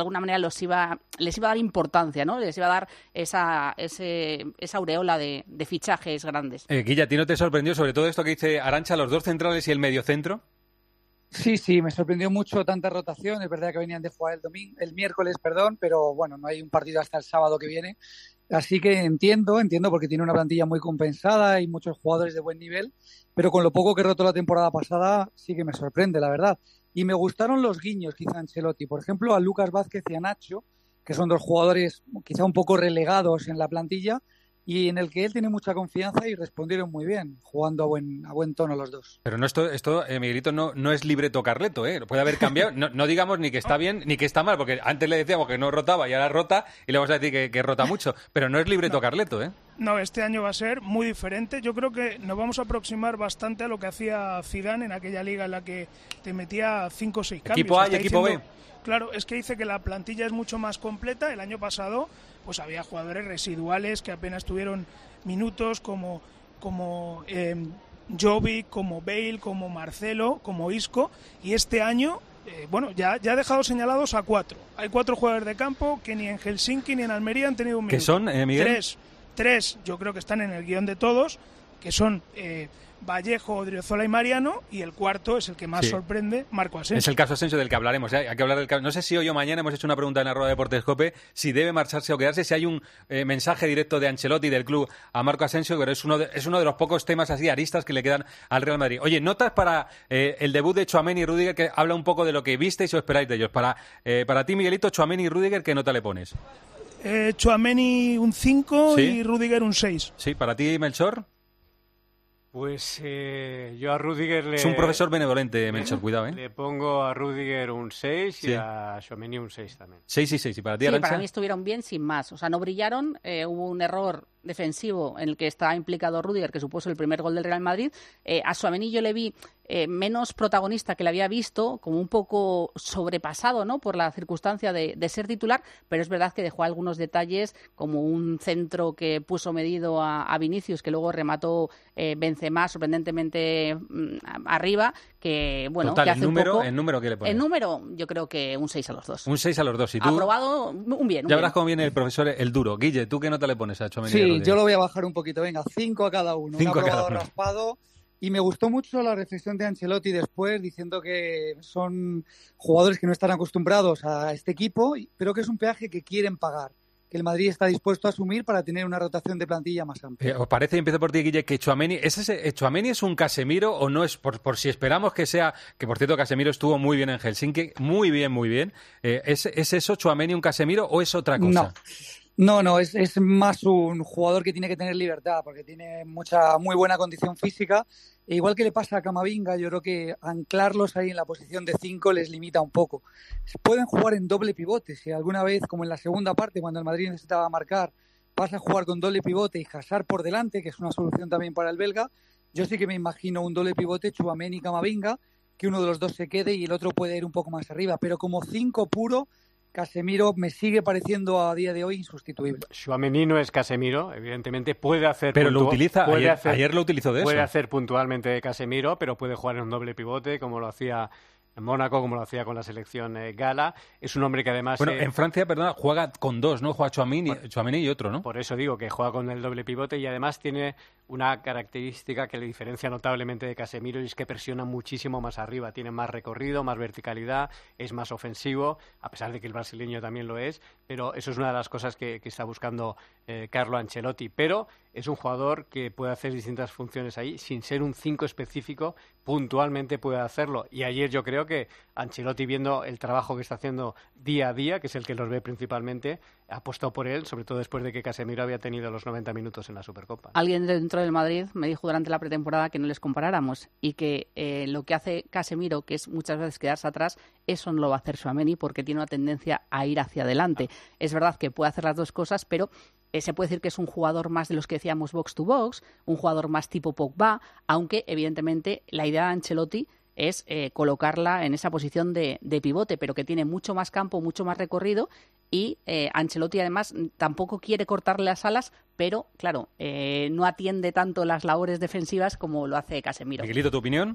dar importancia, ¿no? Les iba a dar esa aureola de fichajes grandes. Guilla, ¿a ti no te sorprendió sobre todo esto que dice Arantxa, los 2 centrales y el mediocentro? Sí, me sorprendió mucho tanta rotación. Es verdad que venían de jugar el miércoles, pero bueno, no hay un partido hasta el sábado que viene. Así que entiendo, porque tiene una plantilla muy compensada y muchos jugadores de buen nivel, pero con lo poco que rotó la temporada pasada sí que me sorprende, la verdad. Y me gustaron los guiños quizá Ancelotti. Por ejemplo, a Lucas Vázquez y a Nacho, que son 2 jugadores quizá un poco relegados en la plantilla, y en el que él tiene mucha confianza y respondieron muy bien, jugando a buen tono los 2. Pero no, esto Miguelito, no es libreto Carleto, ¿eh? Puede haber cambiado, no digamos ni que está bien ni que está mal, porque antes le decíamos que no rotaba y ahora rota, y le vamos a decir que rota mucho, pero no es libreto Carleto, ¿eh? No, este año va a ser muy diferente. Yo creo que nos vamos a aproximar bastante a lo que hacía Zidane en aquella liga en la que te metía 5 o 6 cambios. Equipo A y equipo B. Claro, es que dice que la plantilla es mucho más completa. El año pasado pues había jugadores residuales que apenas tuvieron minutos, como Jovic, como Bale, como Marcelo, como Isco, y este año ya ha dejado señalados a 4. Hay 4 jugadores de campo que ni en Helsinki ni en Almería han tenido un minuto. ¿Qué son, Miguel? 3, yo creo que están en el guión de todos, que son Vallejo, Odriozola y Mariano, y el cuarto es el que más sorprende, Marco Asensio. Es el caso Asensio del que hablaremos, ¿eh? Hay que hablar del caso. No sé si hoy o mañana hemos hecho una pregunta en la rueda de Deportes COPE si debe marcharse o quedarse, si hay un mensaje directo de Ancelotti del club a Marco Asensio, pero es uno de los pocos temas así aristas que le quedan al Real Madrid. Oye, notas para el debut de Tchouaméni y Rüdiger, que habla un poco de lo que visteis o esperáis de ellos. Para ti, Miguelito, Tchouaméni y Rüdiger, ¿qué nota le pones? Tchouaméni un 5 y Rüdiger un 6. Sí, para ti, Melchor. Pues yo a Rüdiger Es un profesor benevolente, Melchor, cuidado, ¿eh? Le pongo a Rüdiger un 6 y a Tchouaméni un 6 también. 6 y 6. ¿Y para ti, Sí, Arantxa? para mí estuvieron bien sin más. O sea, no brillaron. Hubo un error defensivo en el que está implicado Rüdiger, que supuso el primer gol del Real Madrid. A Tchouaméni yo le vi menos protagonista que le había visto, como un poco sobrepasado, ¿no?, por la circunstancia de ser titular, pero es verdad que dejó algunos detalles, como un centro que puso medido a Vinicius, que luego remató Benzema sorprendentemente arriba, que bueno, Total, que hace ¿el número qué le pones? El número, yo creo que un 6 a los 2. Un 6 a los 2. ¿Y tú? Aprobado, un bien. Ya verás cómo viene el profesor, el duro. Guille, ¿tú qué nota le pones a Tchouaméni? Sí, yo lo voy a bajar un poquito. Venga, 5 a cada uno. 5 un a cada aprobado uno. raspado. Y me gustó mucho la reflexión de Ancelotti después, diciendo que son jugadores que no están acostumbrados a este equipo, pero que es un peaje que quieren pagar, que el Madrid está dispuesto a asumir para tener una rotación de plantilla más amplia. ¿Os parece, y empiezo por ti, Guille, que Tchouaméni es un Casemiro o no es, por si esperamos que sea, que por cierto Casemiro estuvo muy bien en Helsinki, muy bien, ¿es eso, Tchouaméni, un Casemiro o es otra cosa? No, es más un jugador que tiene que tener libertad, porque tiene muy buena condición física. E igual que le pasa a Camavinga, yo creo que anclarlos ahí en la posición de 5 les limita un poco. Pueden jugar en doble pivote, si alguna vez, como en la segunda parte, cuando el Madrid necesitaba marcar, pasa a jugar con doble pivote y Hazard por delante, que es una solución también para el belga. Yo sí que me imagino un doble pivote, Tchouaméni y Camavinga, que uno de los dos se quede y el otro puede ir un poco más arriba, pero como 5 puro, Casemiro me sigue pareciendo a día de hoy insustituible. Tchouaméni no es Casemiro, evidentemente puede hacer... Pero lo utiliza, ayer lo utilizó de eso. Puede hacer puntualmente de Casemiro, pero puede jugar en un doble pivote, como lo hacía en Mónaco, como lo hacía con la selección gala. Es un hombre que además... Bueno, en Francia, juega con 2, ¿no? Juega Tchouaméni y otro, ¿no? Por eso digo que juega con el doble pivote y además tiene una característica que le diferencia notablemente de Casemiro y es que presiona muchísimo más arriba, tiene más recorrido, más verticalidad, es más ofensivo, a pesar de que el brasileño también lo es, pero eso es una de las cosas que está buscando Carlo Ancelotti. Pero es un jugador que puede hacer distintas funciones ahí, sin ser un 5 específico, puntualmente puede hacerlo. Y ayer yo creo que Ancelotti, viendo el trabajo que está haciendo día a día, que es el que los ve principalmente, apostó por él, sobre todo después de que Casemiro había tenido los 90 minutos en la Supercopa. Alguien dentro del Madrid me dijo durante la pretemporada que no les comparáramos y que lo que hace Casemiro, que es muchas veces quedarse atrás, eso no lo va a hacer Tchouaméni porque tiene una tendencia a ir hacia adelante. Es verdad que puede hacer las dos cosas, pero se puede decir que es un jugador más de los que decíamos box to box, un jugador más tipo Pogba, aunque evidentemente la idea de Ancelotti es colocarla en esa posición de pivote, pero que tiene mucho más campo, mucho más recorrido y Ancelotti además tampoco quiere cortarle las alas, pero claro, no atiende tanto las labores defensivas como lo hace Casemiro. Miguelito, ¿tu opinión?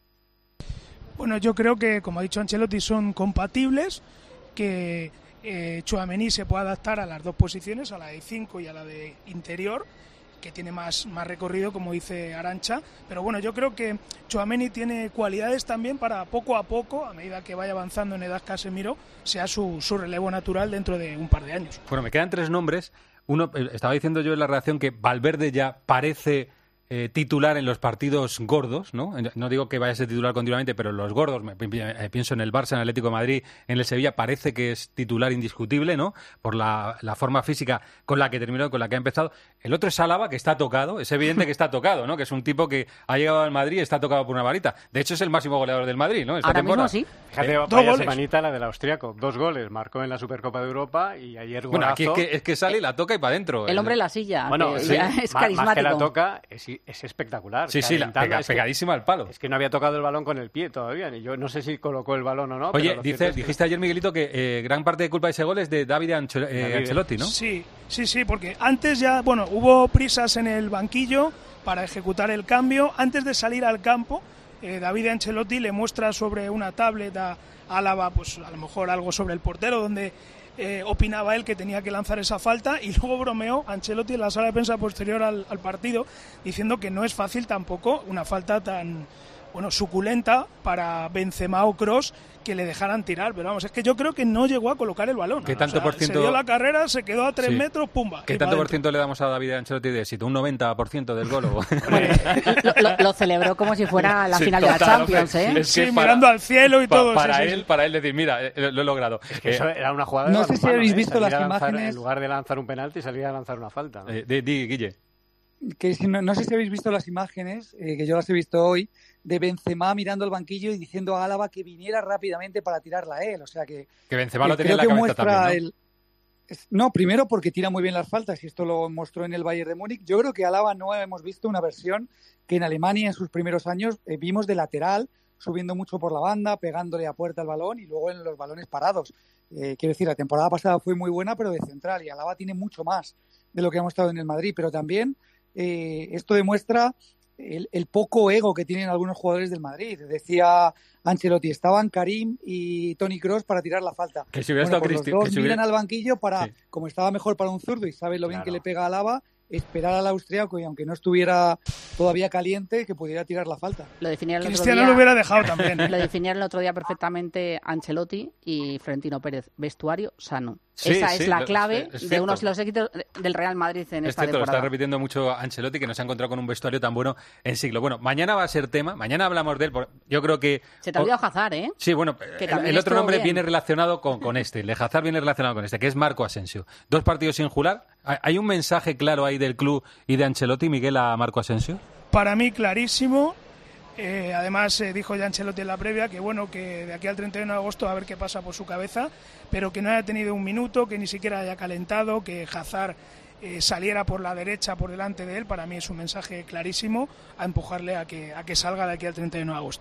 Bueno, yo creo que, como ha dicho Ancelotti, son compatibles, que Tchouaméni se puede adaptar a las dos posiciones, a la de 5 y a la de interior, que tiene más recorrido, como dice Arantxa, pero bueno, yo creo que Tchouaméni tiene cualidades también para poco a poco, a medida que vaya avanzando en edad Casemiro, sea su relevo natural dentro de un par de años. Bueno, me quedan 3 nombres. Uno, estaba diciendo yo en la redacción que Valverde ya parece titular en los partidos gordos, ¿no? No digo que vaya a ser titular continuamente, pero los gordos, pienso en el Barça, en el Atlético de Madrid, en el Sevilla, parece que es titular indiscutible, ¿no? Por la forma física con la que terminó, con la que ha empezado. El otro es Álava, que está tocado, es evidente que está tocado, ¿no? Que es un tipo que ha llegado al Madrid y está tocado por una varita. De hecho, es el máximo goleador del Madrid, ¿no? Esta Ahora temporada. mismo sí. Fíjate, vaya semanita la del austriaco, 2 goles, marcó en la Supercopa de Europa y ayer Bueno, golazo. aquí es que sale y la toca y para adentro. El hombre en la silla, bueno, sí, es carismático. Más que la toca, es espectacular. Sí, pegadísima al palo. Es que no había tocado el balón con el pie todavía, y yo no sé si colocó el balón o no. Oye, pero dijiste ayer, Miguelito, que gran parte de culpa de ese gol es de David Ancelotti, ¿no? Sí, porque antes ya, bueno, hubo prisas en el banquillo para ejecutar el cambio. Antes de salir al campo, David Ancelotti le muestra sobre una tablet a Álava, pues a lo mejor algo sobre el portero, donde opinaba él que tenía que lanzar esa falta, y luego bromeó Ancelotti en la sala de prensa posterior al partido diciendo que no es fácil tampoco una falta tan suculenta para Benzema o Kroos que le dejaran tirar, pero vamos, es que yo creo que no llegó a colocar el balón. ¿Qué tanto por ciento? Se dio la carrera, se quedó a 3 metros, pumba. ¿Qué tanto por ciento le damos a David Ancelotti de éxito? ¿Un 90% del gol? Lo celebró como si fuera la final de la Champions, ¿eh? Es que mirando al cielo y todo. Para él decir, mira, lo he logrado. Es que eso era una jugada no de sé si habéis visto las imágenes. En lugar de lanzar un penalti, salía a lanzar una falta, ¿no? Guille. Que no sé si habéis visto las imágenes, que yo las he visto hoy, de Benzema mirando el banquillo y diciendo a Álava que viniera rápidamente para tirarla a él. O sea que Benzema lo tenía en la cabeza también, ¿no? No, primero porque tira muy bien las faltas, y esto lo mostró en el Bayern de Múnich. Yo creo que Álava no hemos visto una versión que en Alemania en sus primeros años vimos de lateral, subiendo mucho por la banda, pegándole a puerta el balón y luego en los balones parados. Quiero decir, la temporada pasada fue muy buena, pero de central, y Álava tiene mucho más de lo que ha mostrado en el Madrid, pero también esto demuestra el poco ego que tienen algunos jugadores del Madrid. Decía Ancelotti, estaban Karim y Toni Kroos para tirar la falta. Que si hubiera estado los dos miran al banquillo para, como estaba mejor para un zurdo y sabe lo bien que le pega a Álava, esperar al austriaco y aunque no estuviera todavía caliente, que pudiera tirar la falta. Lo definieron Cristiano lo hubiera dejado también. Lo definieron el otro día perfectamente Ancelotti y Florentino Pérez. Vestuario sano. Sí, Esa es la clave de uno de los éxitos del Real Madrid en esta temporada. Lo está repitiendo mucho Ancelotti, que no se ha encontrado con un vestuario tan bueno en siglo. Bueno, mañana va a ser tema, mañana hablamos de él. Yo creo que... Se te ha olvidado Hazard, ¿eh? Sí, bueno, el otro nombre viene relacionado con este. El de Hazard viene relacionado con este, que es Marco Asensio. 2 partidos sin jugar. ¿Hay un mensaje claro ahí del club y de Ancelotti, Miguel, a Marco Asensio? Para mí, clarísimo. Además, dijo ya Ancelotti en la previa que de aquí al 31 de agosto a ver qué pasa por su cabeza, pero que no haya tenido un minuto, que ni siquiera haya calentado, que Hazard saliera por la derecha por delante de él. Para mí es un mensaje clarísimo a empujarle a que salga de aquí al 31 de agosto.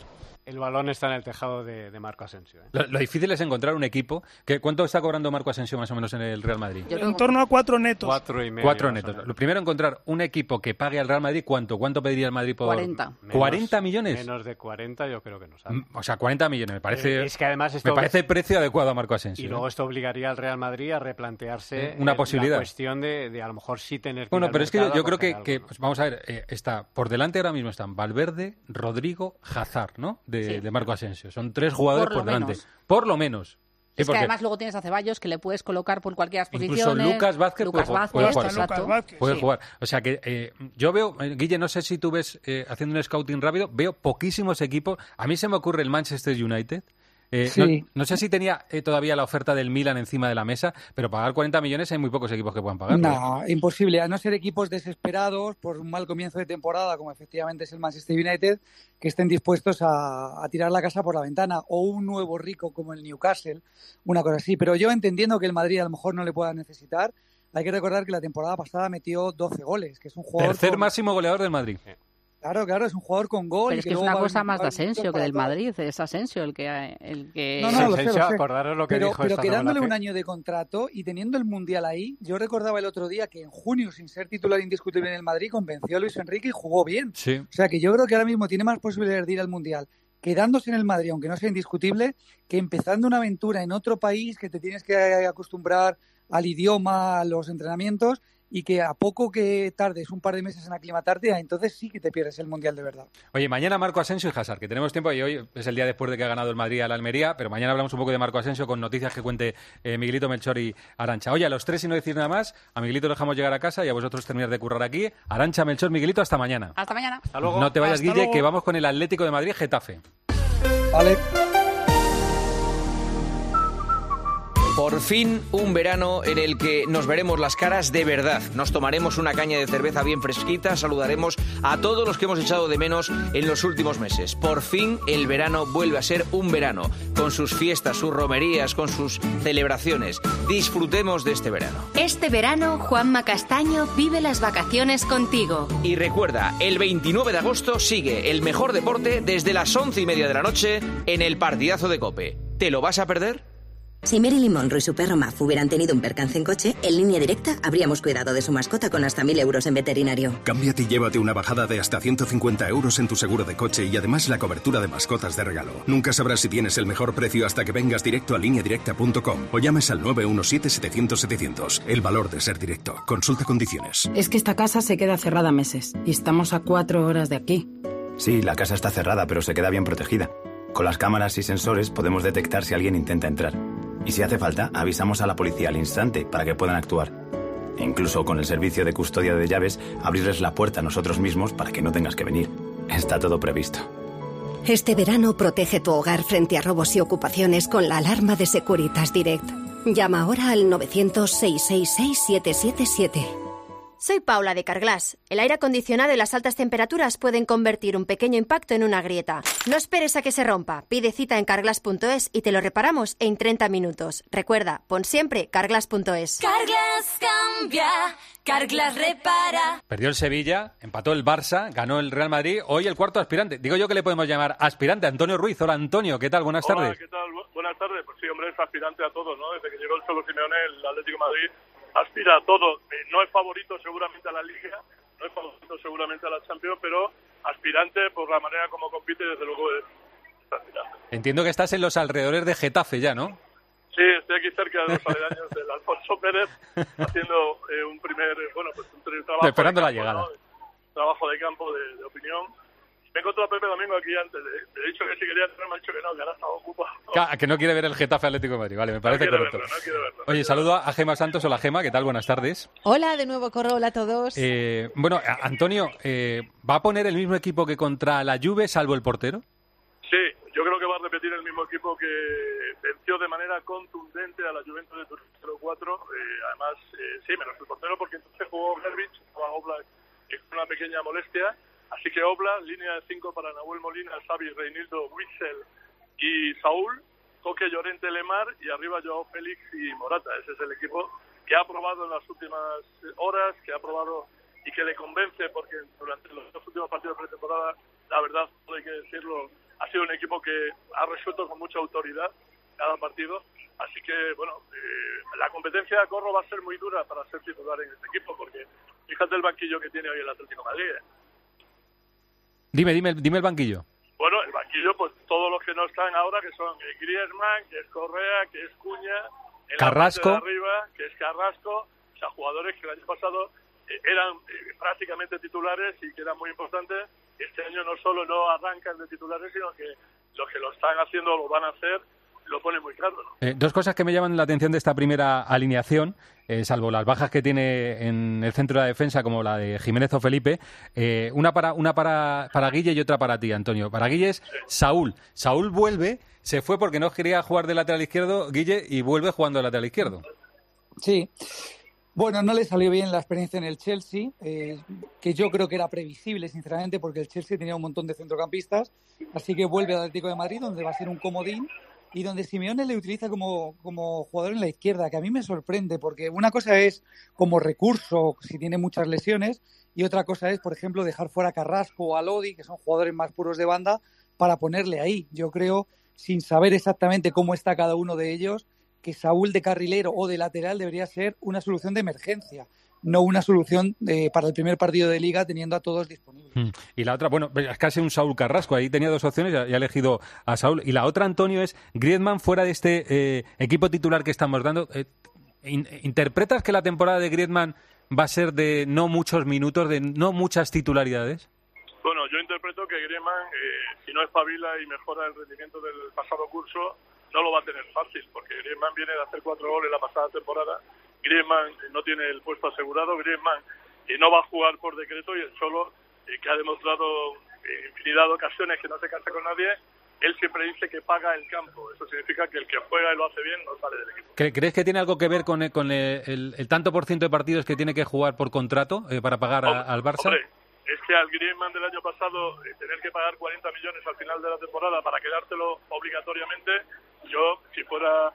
El balón está en el tejado de Marco Asensio. Lo difícil es encontrar un equipo. ¿Cuánto está cobrando Marco Asensio más o menos en el Real Madrid? En torno a 4 netos. 4,5. 4 netos. Lo primero, encontrar un equipo que pague al Real Madrid. ¿Cuánto pediría el Madrid por...? 40. ¿40 millones? Menos de 40 yo creo que no sabe. O sea, 40 millones. Me parece, es que además me parece precio adecuado a Marco Asensio. Y luego esto obligaría al Real Madrid a replantearse una posibilidad. La cuestión de a lo mejor sí tener que Bueno, pero es que yo creo que que pues vamos a ver, está por delante ahora mismo están Valverde, Rodrigo, Hazard, ¿no? De Marco Asensio. Son 3 jugadores por delante. Menos. Por lo menos. Es que además luego tienes a Ceballos, que le puedes colocar por cualquier posición. Incluso Lucas Vázquez puede jugar. Puede jugar. O sea que yo veo, Guille, no sé si tú ves, haciendo un scouting rápido, veo poquísimos equipos. A mí se me ocurre el Manchester United. Sí. No sé si tenía todavía la oferta del Milan encima de la mesa, pero pagar 40 millones hay muy pocos equipos que puedan pagar. No, imposible. A no ser equipos desesperados por un mal comienzo de temporada, como efectivamente es el Manchester United, que estén dispuestos a tirar la casa por la ventana, o un nuevo rico como el Newcastle, una cosa así. Pero yo entendiendo que el Madrid a lo mejor no le pueda necesitar, hay que recordar que la temporada pasada metió 12 goles, que es un jugador... Tercer máximo goleador del Madrid. Claro, es un jugador con gol. Pero es que es una cosa más de Asensio que del Madrid. Es Asensio el que... No, lo sé. Acordaros lo que dijo pero quedándole un año de contrato y teniendo el Mundial ahí, yo recordaba el otro día que en junio, sin ser titular indiscutible en el Madrid, convenció a Luis Enrique y jugó bien. Sí. O sea que yo creo que ahora mismo tiene más posibilidades de ir al Mundial quedándose en el Madrid, aunque no sea indiscutible, que empezando una aventura en otro país que te tienes que acostumbrar al idioma, a los entrenamientos, y que a poco que tardes un par de meses en aclimatarte, entonces sí que te pierdes el Mundial de verdad. Oye, mañana Marco Asensio y Hazard, que tenemos tiempo, y hoy es el día después de que ha ganado el Madrid a la Almería, pero mañana hablamos un poco de Marco Asensio con noticias que cuente Miguelito, Melchor y Arantxa. Oye, a los 3 y no decir nada más, a Miguelito lo dejamos llegar a casa y a vosotros terminar de currar aquí. Arantxa, Melchor, Miguelito, hasta mañana. Hasta mañana. Hasta luego. No te vayas, Hasta Guille, luego. que vamos con el Atlético de Madrid, Getafe. Vale. Por fin, un verano en el que nos veremos las caras de verdad. Nos tomaremos una caña de cerveza bien fresquita, saludaremos a todos los que hemos echado de menos en los últimos meses. Por fin, el verano vuelve a ser un verano, con sus fiestas, sus romerías, con sus celebraciones. Disfrutemos de este verano. Este verano, Juanma Castaño vive las vacaciones contigo. Y recuerda, el 29 de agosto sigue el mejor deporte desde las 11:30 de la noche en el partidazo de COPE. ¿Te lo vas a perder? Si Marilyn Monroe y su perro Muff hubieran tenido un percance en coche, en Línea Directa habríamos cuidado de su mascota con hasta 1.000 euros en veterinario. Cámbiate y llévate una bajada de hasta 150 euros en tu seguro de coche y además la cobertura de mascotas de regalo. Nunca sabrás si tienes el mejor precio hasta que vengas directo a lineadirecta.com o llames al 917-700-700. El valor de ser directo. Consulta condiciones. Es que esta casa se queda cerrada meses y estamos a 4 horas de aquí. Sí, la casa está cerrada, pero se queda bien protegida. Con las cámaras y sensores podemos detectar si alguien intenta entrar. Y si hace falta, avisamos a la policía al instante para que puedan actuar. E incluso con el servicio de custodia de llaves, abrirles la puerta a nosotros mismos para que no tengas que venir. Está todo previsto. Este verano protege tu hogar frente a robos y ocupaciones con la alarma de Securitas Direct. Llama ahora al 900-666-777. Soy Paula de Carglass. El aire acondicionado y las altas temperaturas pueden convertir un pequeño impacto en una grieta. No esperes a que se rompa. Pide cita en carglass.es y te lo reparamos en 30 minutos. Recuerda, pon siempre carglass.es. Carglass cambia, Carglass repara. Perdió el Sevilla, empató el Barça, ganó el Real Madrid. Hoy el cuarto aspirante. Digo yo que le podemos llamar aspirante, Antonio Ruiz. Hola, Antonio, ¿qué tal? Buenas tardes. Hola, ¿qué tal? Buenas tardes. Pues sí, hombre, es aspirante a todo, ¿no? Desde que llegó el Cholo Simeone, el Atlético de Madrid aspira a todo. No es favorito seguramente a la Liga, no es favorito seguramente a la Champions, pero aspirante por la manera como compite, desde luego es aspirante. Entiendo que estás en los alrededores de Getafe ya, ¿no? Sí, estoy aquí cerca de los aledaños del Alfonso Pérez, haciendo un primer trabajo. Esperando la campo, llegada. ¿no? Trabajo de campo, de opinión. Me encontró a Pepe Domingo aquí antes. Le he dicho que si quería tener, me ha dicho que no, que ahora estaba ocupado. Que no quiere ver el Getafe Atlético de Madrid. Vale, me parece correcto. No quiere verlo. Oye, saludo a Gema Santos. Hola, Gema, ¿qué tal? Buenas tardes. Hola, de nuevo, Corro. Hola a todos. Bueno, Antonio, ¿va a poner el mismo equipo que contra la Juve, salvo el portero? Sí, yo creo que va a repetir el mismo equipo que venció de manera contundente a la Juventus de Turín 0-4. Además, sí, menos el portero, porque entonces jugó Gervich, jugaba Oblak con una pequeña molestia. Así que Oblak, línea de 5 para Nahuel Molina, Xavi, Reinildo, Witsel y Saúl, Coque, Llorente, Lemar y arriba Joao Félix y Morata. Ese es el equipo que ha probado en las últimas horas, que ha probado y que le convence, porque durante los dos últimos partidos de pretemporada, la verdad, hay que decirlo, ha sido un equipo que ha resuelto con mucha autoridad cada partido. Así que, bueno, la competencia de Corro va a ser muy dura para ser titular en este equipo, porque fíjate el banquillo que tiene hoy el Atlético de Madrid. Dime el banquillo. Bueno, el banquillo, pues todos los que no están ahora, que son Griezmann, que es Correa, que es Cuña, en Carrasco, la parte de arriba, que es Carrasco, o sea, jugadores que el año pasado eran prácticamente titulares y que eran muy importantes. Este año no solo no arrancan de titulares, sino que los que lo están haciendo lo van a hacer, lo pone muy claro, ¿no? Dos cosas que me llaman la atención de esta primera alineación, salvo las bajas que tiene en el centro de la defensa, como la de Jiménez o Felipe, una para Guille y otra para ti, Antonio. Para Guille es Saúl. Saúl vuelve, se fue porque no quería jugar de lateral izquierdo, Guille, y vuelve jugando de lateral izquierdo. Sí. Bueno, no le salió bien la experiencia en el Chelsea, que yo creo que era previsible, sinceramente, porque el Chelsea tenía un montón de centrocampistas, así que vuelve al Atlético de Madrid, donde va a ser un comodín, y donde Simeone le utiliza como jugador en la izquierda, que a mí me sorprende, porque una cosa es como recurso si tiene muchas lesiones, y otra cosa es, por ejemplo, dejar fuera a Carrasco o a Lodi, que son jugadores más puros de banda, para ponerle ahí. Yo creo, sin saber exactamente cómo está cada uno de ellos, que Saúl de carrilero o de lateral debería ser una solución de emergencia, no una solución para el primer partido de Liga teniendo a todos disponibles. Y la otra, bueno, es casi un Saúl Carrasco, ahí tenía dos opciones y ha elegido a Saúl. Y la otra, Antonio, es Griezmann fuera de este equipo titular que estamos dando. ¿Interpretas que la temporada de Griezmann va a ser de no muchos minutos, de no muchas titularidades? Bueno, yo interpreto que Griezmann, si no espabila y mejora el rendimiento del pasado curso, no lo va a tener fácil, porque Griezmann viene de hacer 4 goles la pasada temporada. Griezmann no tiene el puesto asegurado. Griezmann no va a jugar por decreto, y el Cholo, que ha demostrado infinidad de ocasiones que no se casa con nadie, él siempre dice que paga el campo. Eso significa que el que juega y lo hace bien no sale del equipo. ¿Crees que tiene algo que ver con el tanto por ciento de partidos que tiene que jugar por contrato para pagar al Barça? Hombre, es que al Griezmann del año pasado tener que pagar 40 millones al final de la temporada para quedártelo obligatoriamente, yo, si fuera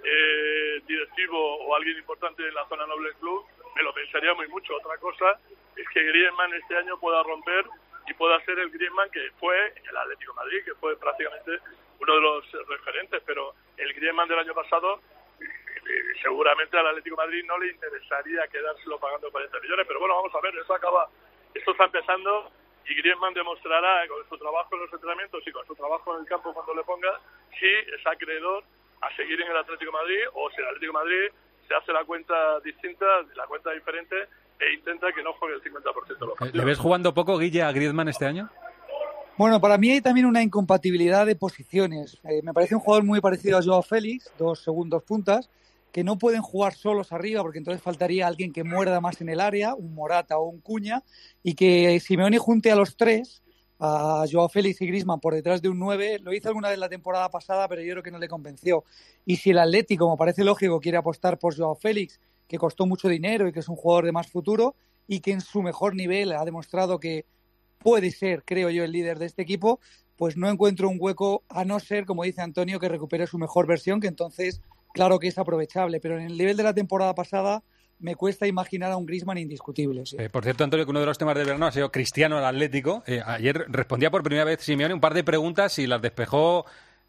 directivo o alguien importante en la zona noble del club, me lo pensaría muy mucho. Otra cosa es que Griezmann este año pueda romper y pueda ser el Griezmann que fue en el Atlético de Madrid, que fue prácticamente uno de los referentes, pero el Griezmann del año pasado seguramente al Atlético de Madrid no le interesaría quedárselo pagando 40 millones, pero bueno, vamos a ver, esto está empezando, y Griezmann demostrará con su trabajo en los entrenamientos y con su trabajo en el campo cuando le ponga, si es acreedor a seguir en el Atlético de Madrid, o si el Atlético de Madrid se hace la cuenta distinta, la cuenta diferente, e intenta que no juegue el 50% de los partidos. ¿Le ves jugando poco, Guille, a Griezmann este año? Bueno, para mí hay también una incompatibilidad de posiciones. Me parece un jugador muy parecido a Joao Félix, 2 segundos puntas, que no pueden jugar solos arriba, porque entonces faltaría alguien que muerda más en el área, un Morata o un Cuña, y que Simeone junte a los 3, a Joao Félix y Griezmann por detrás de un 9, lo hizo alguna vez la temporada pasada, pero yo creo que no le convenció. Y si el Atlético, como parece lógico, quiere apostar por Joao Félix, que costó mucho dinero y que es un jugador de más futuro, y que en su mejor nivel ha demostrado que puede ser, creo yo, el líder de este equipo, pues no encuentro un hueco, a no ser, como dice Antonio, que recupere su mejor versión, que entonces, claro que es aprovechable, pero en el nivel de la temporada pasada me cuesta imaginar a un Griezmann indiscutible. Sí. Por cierto, Antonio, que uno de los temas del verano ha sido Cristiano al Atlético. Ayer respondía por primera vez Simeone un par de preguntas y las despejó.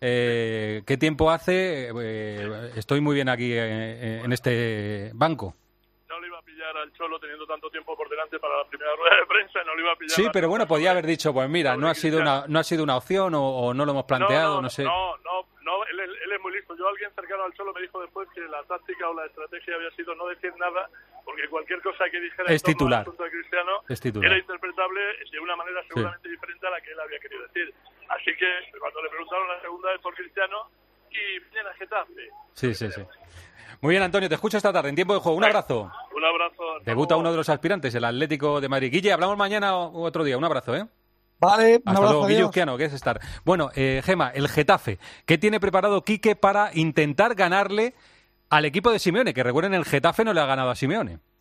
¿Qué tiempo hace? Estoy muy bien aquí en este banco. No le iba a pillar al Cholo teniendo tanto tiempo por delante para la primera rueda de prensa, no le iba a pillar. Sí, pero bueno, podía haber dicho, pues mira, no ha sido una opción o no lo hemos planteado, no sé. No, él es muy listo. Yo, alguien cercano al Cholo me dijo después que la táctica o la estrategia había sido no decir nada, porque cualquier cosa que dijera es titular. En torno al asunto de Cristiano era interpretable de una manera seguramente diferente a la que él había querido decir. Así que cuando le preguntaron la segunda vez por Cristiano, y viene a Getafe. Sí. Muy bien, Antonio, te escucho esta tarde en Tiempo de Juego. Un abrazo. Un abrazo. Debuta uno de los aspirantes, el Atlético de Madrid. Guille, hablamos mañana u otro día. Un abrazo, ¿eh? Vale, hasta luego, Guille Uzquiano, que es estar. Bueno, Gema, el Getafe. ¿Qué tiene preparado Quique para intentar ganarle al equipo de Simeone? Que recuerden, el Getafe no le ha ganado a Simeone.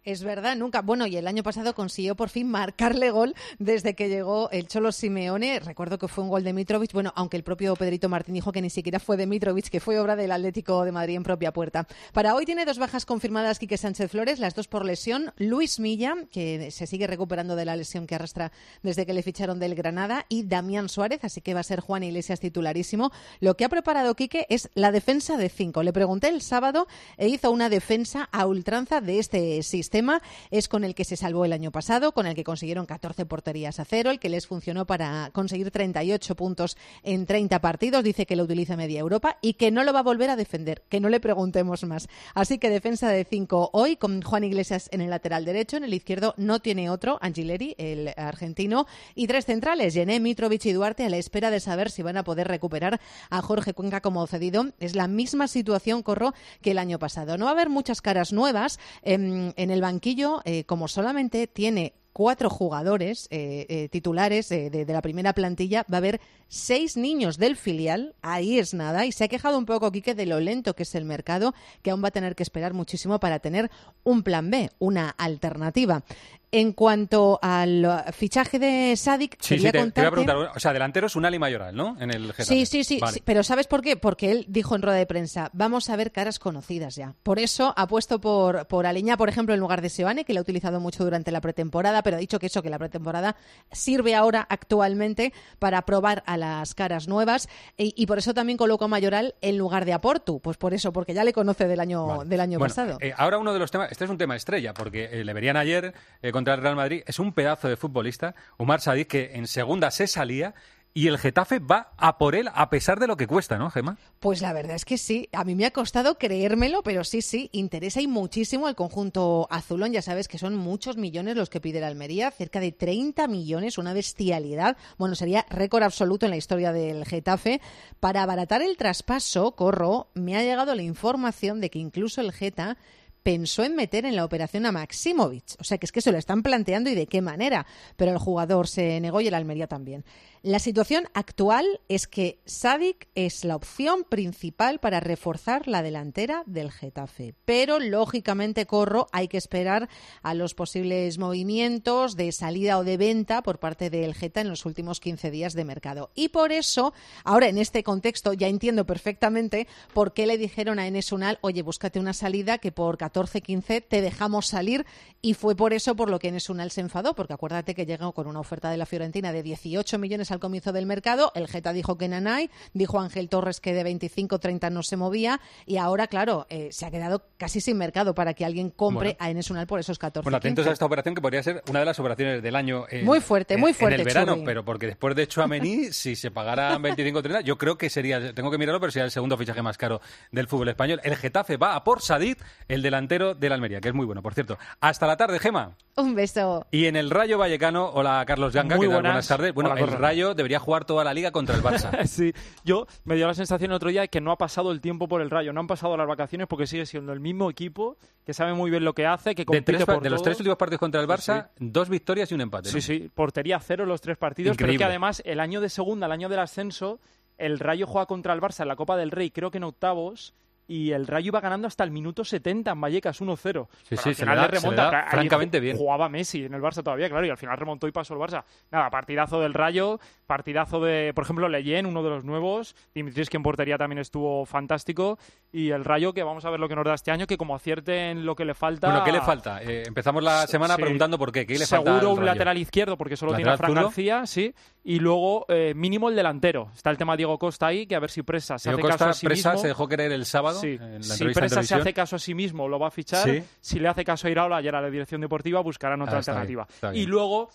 Es verdad, nunca. Bueno, y el año pasado consiguió por fin marcarle gol desde que llegó el Cholo Simeone. Recuerdo que fue un gol de Mitrovic, bueno, aunque el propio Pedrito Martín dijo que ni siquiera fue de Mitrovic, que fue obra del Atlético de Madrid en propia puerta. Para hoy tiene 2 bajas confirmadas Quique Sánchez Flores, las 2 por lesión. Luis Milla, que se sigue recuperando de la lesión que arrastra desde que le ficharon del Granada, y Damián Suárez, así que va a ser Juan Iglesias titularísimo. Lo que ha preparado Quique es la defensa de 5. Le pregunté el sábado e hizo una defensa a ultranza de este sistema. Es con el que se salvó el año pasado, con el que consiguieron 14 porterías a 0, el que les funcionó para conseguir 38 puntos en 30 partidos. Dice que lo utiliza media Europa y que no lo va a volver a defender, que no le preguntemos más. Así que defensa de 5 hoy, con Juan Iglesias en el lateral derecho. En el izquierdo no tiene otro, Angileri, el argentino, y 3 centrales, Yené, Mitrovic y Duarte, a la espera de saber si van a poder recuperar a Jorge Cuenca como cedido. Es la misma situación, Corro, que el año pasado. No va a haber muchas caras nuevas en el banquillo, como solamente tiene 4 jugadores titulares de la primera plantilla, va a haber 6 niños del filial, ahí es nada, y se ha quejado un poco Quique de lo lento que es el mercado, que aún va a tener que esperar muchísimo para tener un plan B, una alternativa. En cuanto al fichaje de Sadik, te iba a preguntar, o sea, delantero es Unai Mayoral, ¿no? En el Getafe. Sí, vale. Sí, pero ¿sabes por qué? Porque él dijo en rueda de prensa, vamos a ver caras conocidas ya. Por eso ha puesto por Aleñá, por ejemplo, en lugar de Seoane, que lo ha utilizado mucho durante la pretemporada, pero ha dicho que la pretemporada sirve ahora actualmente para probar a las caras nuevas, y por eso también coloca a Mayoral en lugar de a Portu, pues por eso, porque ya le conoce del año pasado. Ahora uno de los temas, este es un tema estrella, porque le verían ayer contra el Real Madrid, es un pedazo de futbolista, Umar Sadik, que en segunda se salía, y el Getafe va a por él a pesar de lo que cuesta, ¿no, Gemma? Pues la verdad es que sí. A mí me ha costado creérmelo, pero sí, interesa y muchísimo el conjunto azulón. Ya sabes que son muchos millones los que pide la Almería, cerca de 30 millones, una bestialidad. Bueno, sería récord absoluto en la historia del Getafe. Para abaratar el traspaso, Corro, me ha llegado la información de que incluso el Geta pensó en meter en la operación a Maximovic. O sea, que es que se lo están planteando y de qué manera. Pero el jugador se negó y el Almería también. La situación actual es que Sadik es la opción principal para reforzar la delantera del Getafe. Pero, lógicamente, Corro, hay que esperar a los posibles movimientos de salida o de venta por parte del Geta en los últimos 15 días de mercado. Y por eso, ahora en este contexto, ya entiendo perfectamente por qué le dijeron a Enes Unal, oye, búscate una salida que por 14-15 te dejamos salir, y fue por eso por lo que Enes Unal se enfadó, porque acuérdate que llegó con una oferta de la Fiorentina de 18 millones al comienzo del mercado, el Geta dijo que Nanay, dijo Ángel Torres que de 25-30 no se movía, y ahora, claro, se ha quedado casi sin mercado para que alguien compre a Enes Unal por esos 14. Bueno, atentos a esta operación, que podría ser una de las operaciones del año muy fuerte, en el verano, Churri. Pero porque después de Tchouaméni, si se pagaran 25-30, yo creo que sería, tengo que mirarlo, pero sería el segundo fichaje más caro del fútbol español. El Getafe va a por Sadik, el delantero de la Almería, que es muy bueno, por cierto. Hasta la tarde, Gema. Un beso. Y en el Rayo Vallecano, hola Carlos Ganga, ¿qué tal? Buenas tardes. Bueno, hola, el Rayo debería jugar toda la liga contra el Barça. Sí, yo me dio la sensación el otro día de que no ha pasado el tiempo por el Rayo, no han pasado las vacaciones, porque sigue siendo el mismo equipo, que sabe muy bien lo que hace, que compite por de los 3 últimos partidos contra el Barça, 2 victorias y un empate, ¿no? Sí, portería 0 en los 3 partidos. Increíble. Pero que además el año de segunda, el año del ascenso, el Rayo juega contra el Barça en la Copa del Rey, creo que en octavos, y el Rayo iba ganando hasta el minuto 70 en Vallecas, 1-0. Sí, al final le remonta. Francamente bien. Jugaba Messi en el Barça todavía, claro, y al final remontó y pasó el Barça. Nada, partidazo del Rayo, partidazo de, por ejemplo, Leyen, uno de los nuevos. Dimitrievski en portería también estuvo fantástico. Y el Rayo, que vamos a ver lo que nos da este año, que como acierten lo que le falta... Bueno, ¿qué le falta? Empezamos la semana preguntando por qué. ¿Qué le falta? Seguro un lateral izquierdo, porque solo tiene a Fran García, sí. Y luego, mínimo el delantero. Está el tema Diego Costa ahí, que a ver si Presa se hace caso a sí mismo. Se dejó querer el sábado. Sí. En la si Presa se hace caso a sí mismo, lo va a fichar. Sí. Si le hace caso a Iraola y a la dirección deportiva, buscarán otra alternativa. Está bien. Y luego...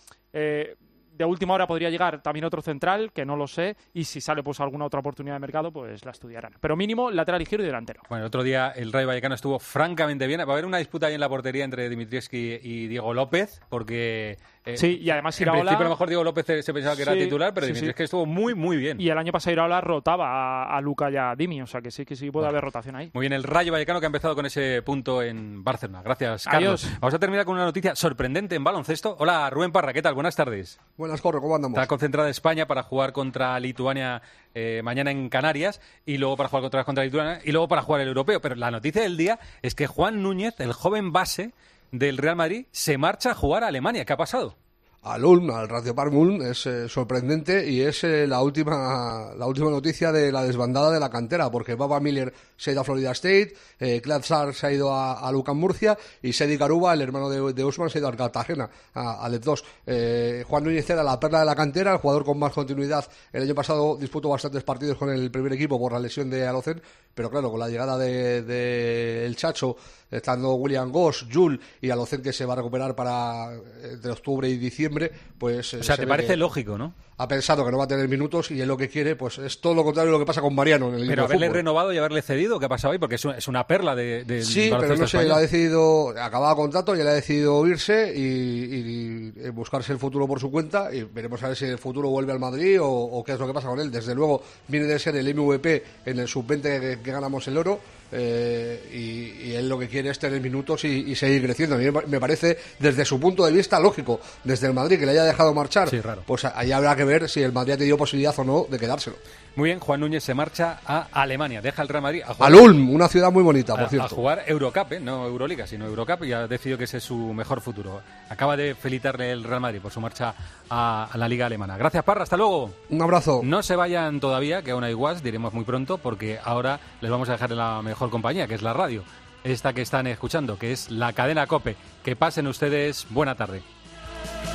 de última hora podría llegar también otro central, que no lo sé, y si sale pues alguna otra oportunidad de mercado, pues la estudiarán. Pero mínimo, lateral izquierdo y delantero. Bueno, el otro día el Rayo Vallecano estuvo francamente bien. Va a haber una disputa ahí en la portería entre Dimitrievski y Diego López, porque... sí, y además Iraola... En principio a lo mejor Diego López se pensaba que era titular, pero Dimitrievski estuvo muy, muy bien. Y el año pasado Iraola rotaba a Luka y a Dimi, o sea que sí puede haber rotación ahí. Muy bien, el Rayo Vallecano que ha empezado con ese punto en Barcelona. Gracias, Carlos. Adiós. Vamos a terminar con una noticia sorprendente en baloncesto. Hola, Rubén Parra, ¿qué tal? Buenas tardes. Buenas, Jorge, ¿cómo andamos? Está concentrada España para jugar contra Lituania mañana en Canarias, y luego para jugar contra Lituania, y luego para jugar el europeo. Pero la noticia del día es que Juan Núñez, el joven base, del Real Madrid se marcha a jugar a Alemania. ¿Qué ha pasado? Al Ulm, al Radio Park Ulm, es sorprendente y es la última noticia de la desbandada de la cantera, porque Baba Miller se ha ido a Florida State, Klazar se ha ido a Lucan Murcia y Sedi Caruba, el hermano de Usman, se ha ido a Cartagena, a Les 2. Juan Núñez era la perla de la cantera, el jugador con más continuidad. El año pasado disputó bastantes partidos con el primer equipo por la lesión de Alocen, pero claro, con la llegada de El Chacho, estando William Goss, Jules y Alocen, que se va a recuperar para entre octubre y diciembre, pues... O sea, ¿te parece lógico, no? Ha pensado que no va a tener minutos y él lo que quiere, pues es todo lo contrario de lo que pasa con Mariano en el Pero haberle renovado y haberle cedido, ¿qué ha pasado ahí? Porque es una perla de sí, pero no sé, él ha decidido, acababa contrato y él ha decidido irse y buscarse el futuro por su cuenta, y veremos a ver si el futuro vuelve al Madrid o qué es lo que pasa con él. Desde luego viene de ser el MVP en el sub-20 que ganamos el oro, y él lo que quiere es tener minutos y seguir creciendo. A mí me parece, desde su punto de vista, lógico. Desde el Madrid, que le haya dejado marchar, sí, pues ahí habrá que ver si el Madrid ha tenido posibilidad o no de quedárselo. Muy bien, Juan Núñez se marcha a Alemania, deja el Real Madrid a jugar, al Ulm, una ciudad muy bonita, por cierto. A jugar Eurocup, no Euroliga, sino Eurocup, y ha decidido que ese es su mejor futuro. Acaba de felicitarle el Real Madrid por su marcha a la Liga Alemana. Gracias, Parra, hasta luego. Un abrazo. No se vayan todavía, que aún hay guas, diremos muy pronto, porque ahora les vamos a dejar en la mejor compañía, que es la radio, esta que están escuchando, que es la cadena COPE. Que pasen ustedes buena tarde.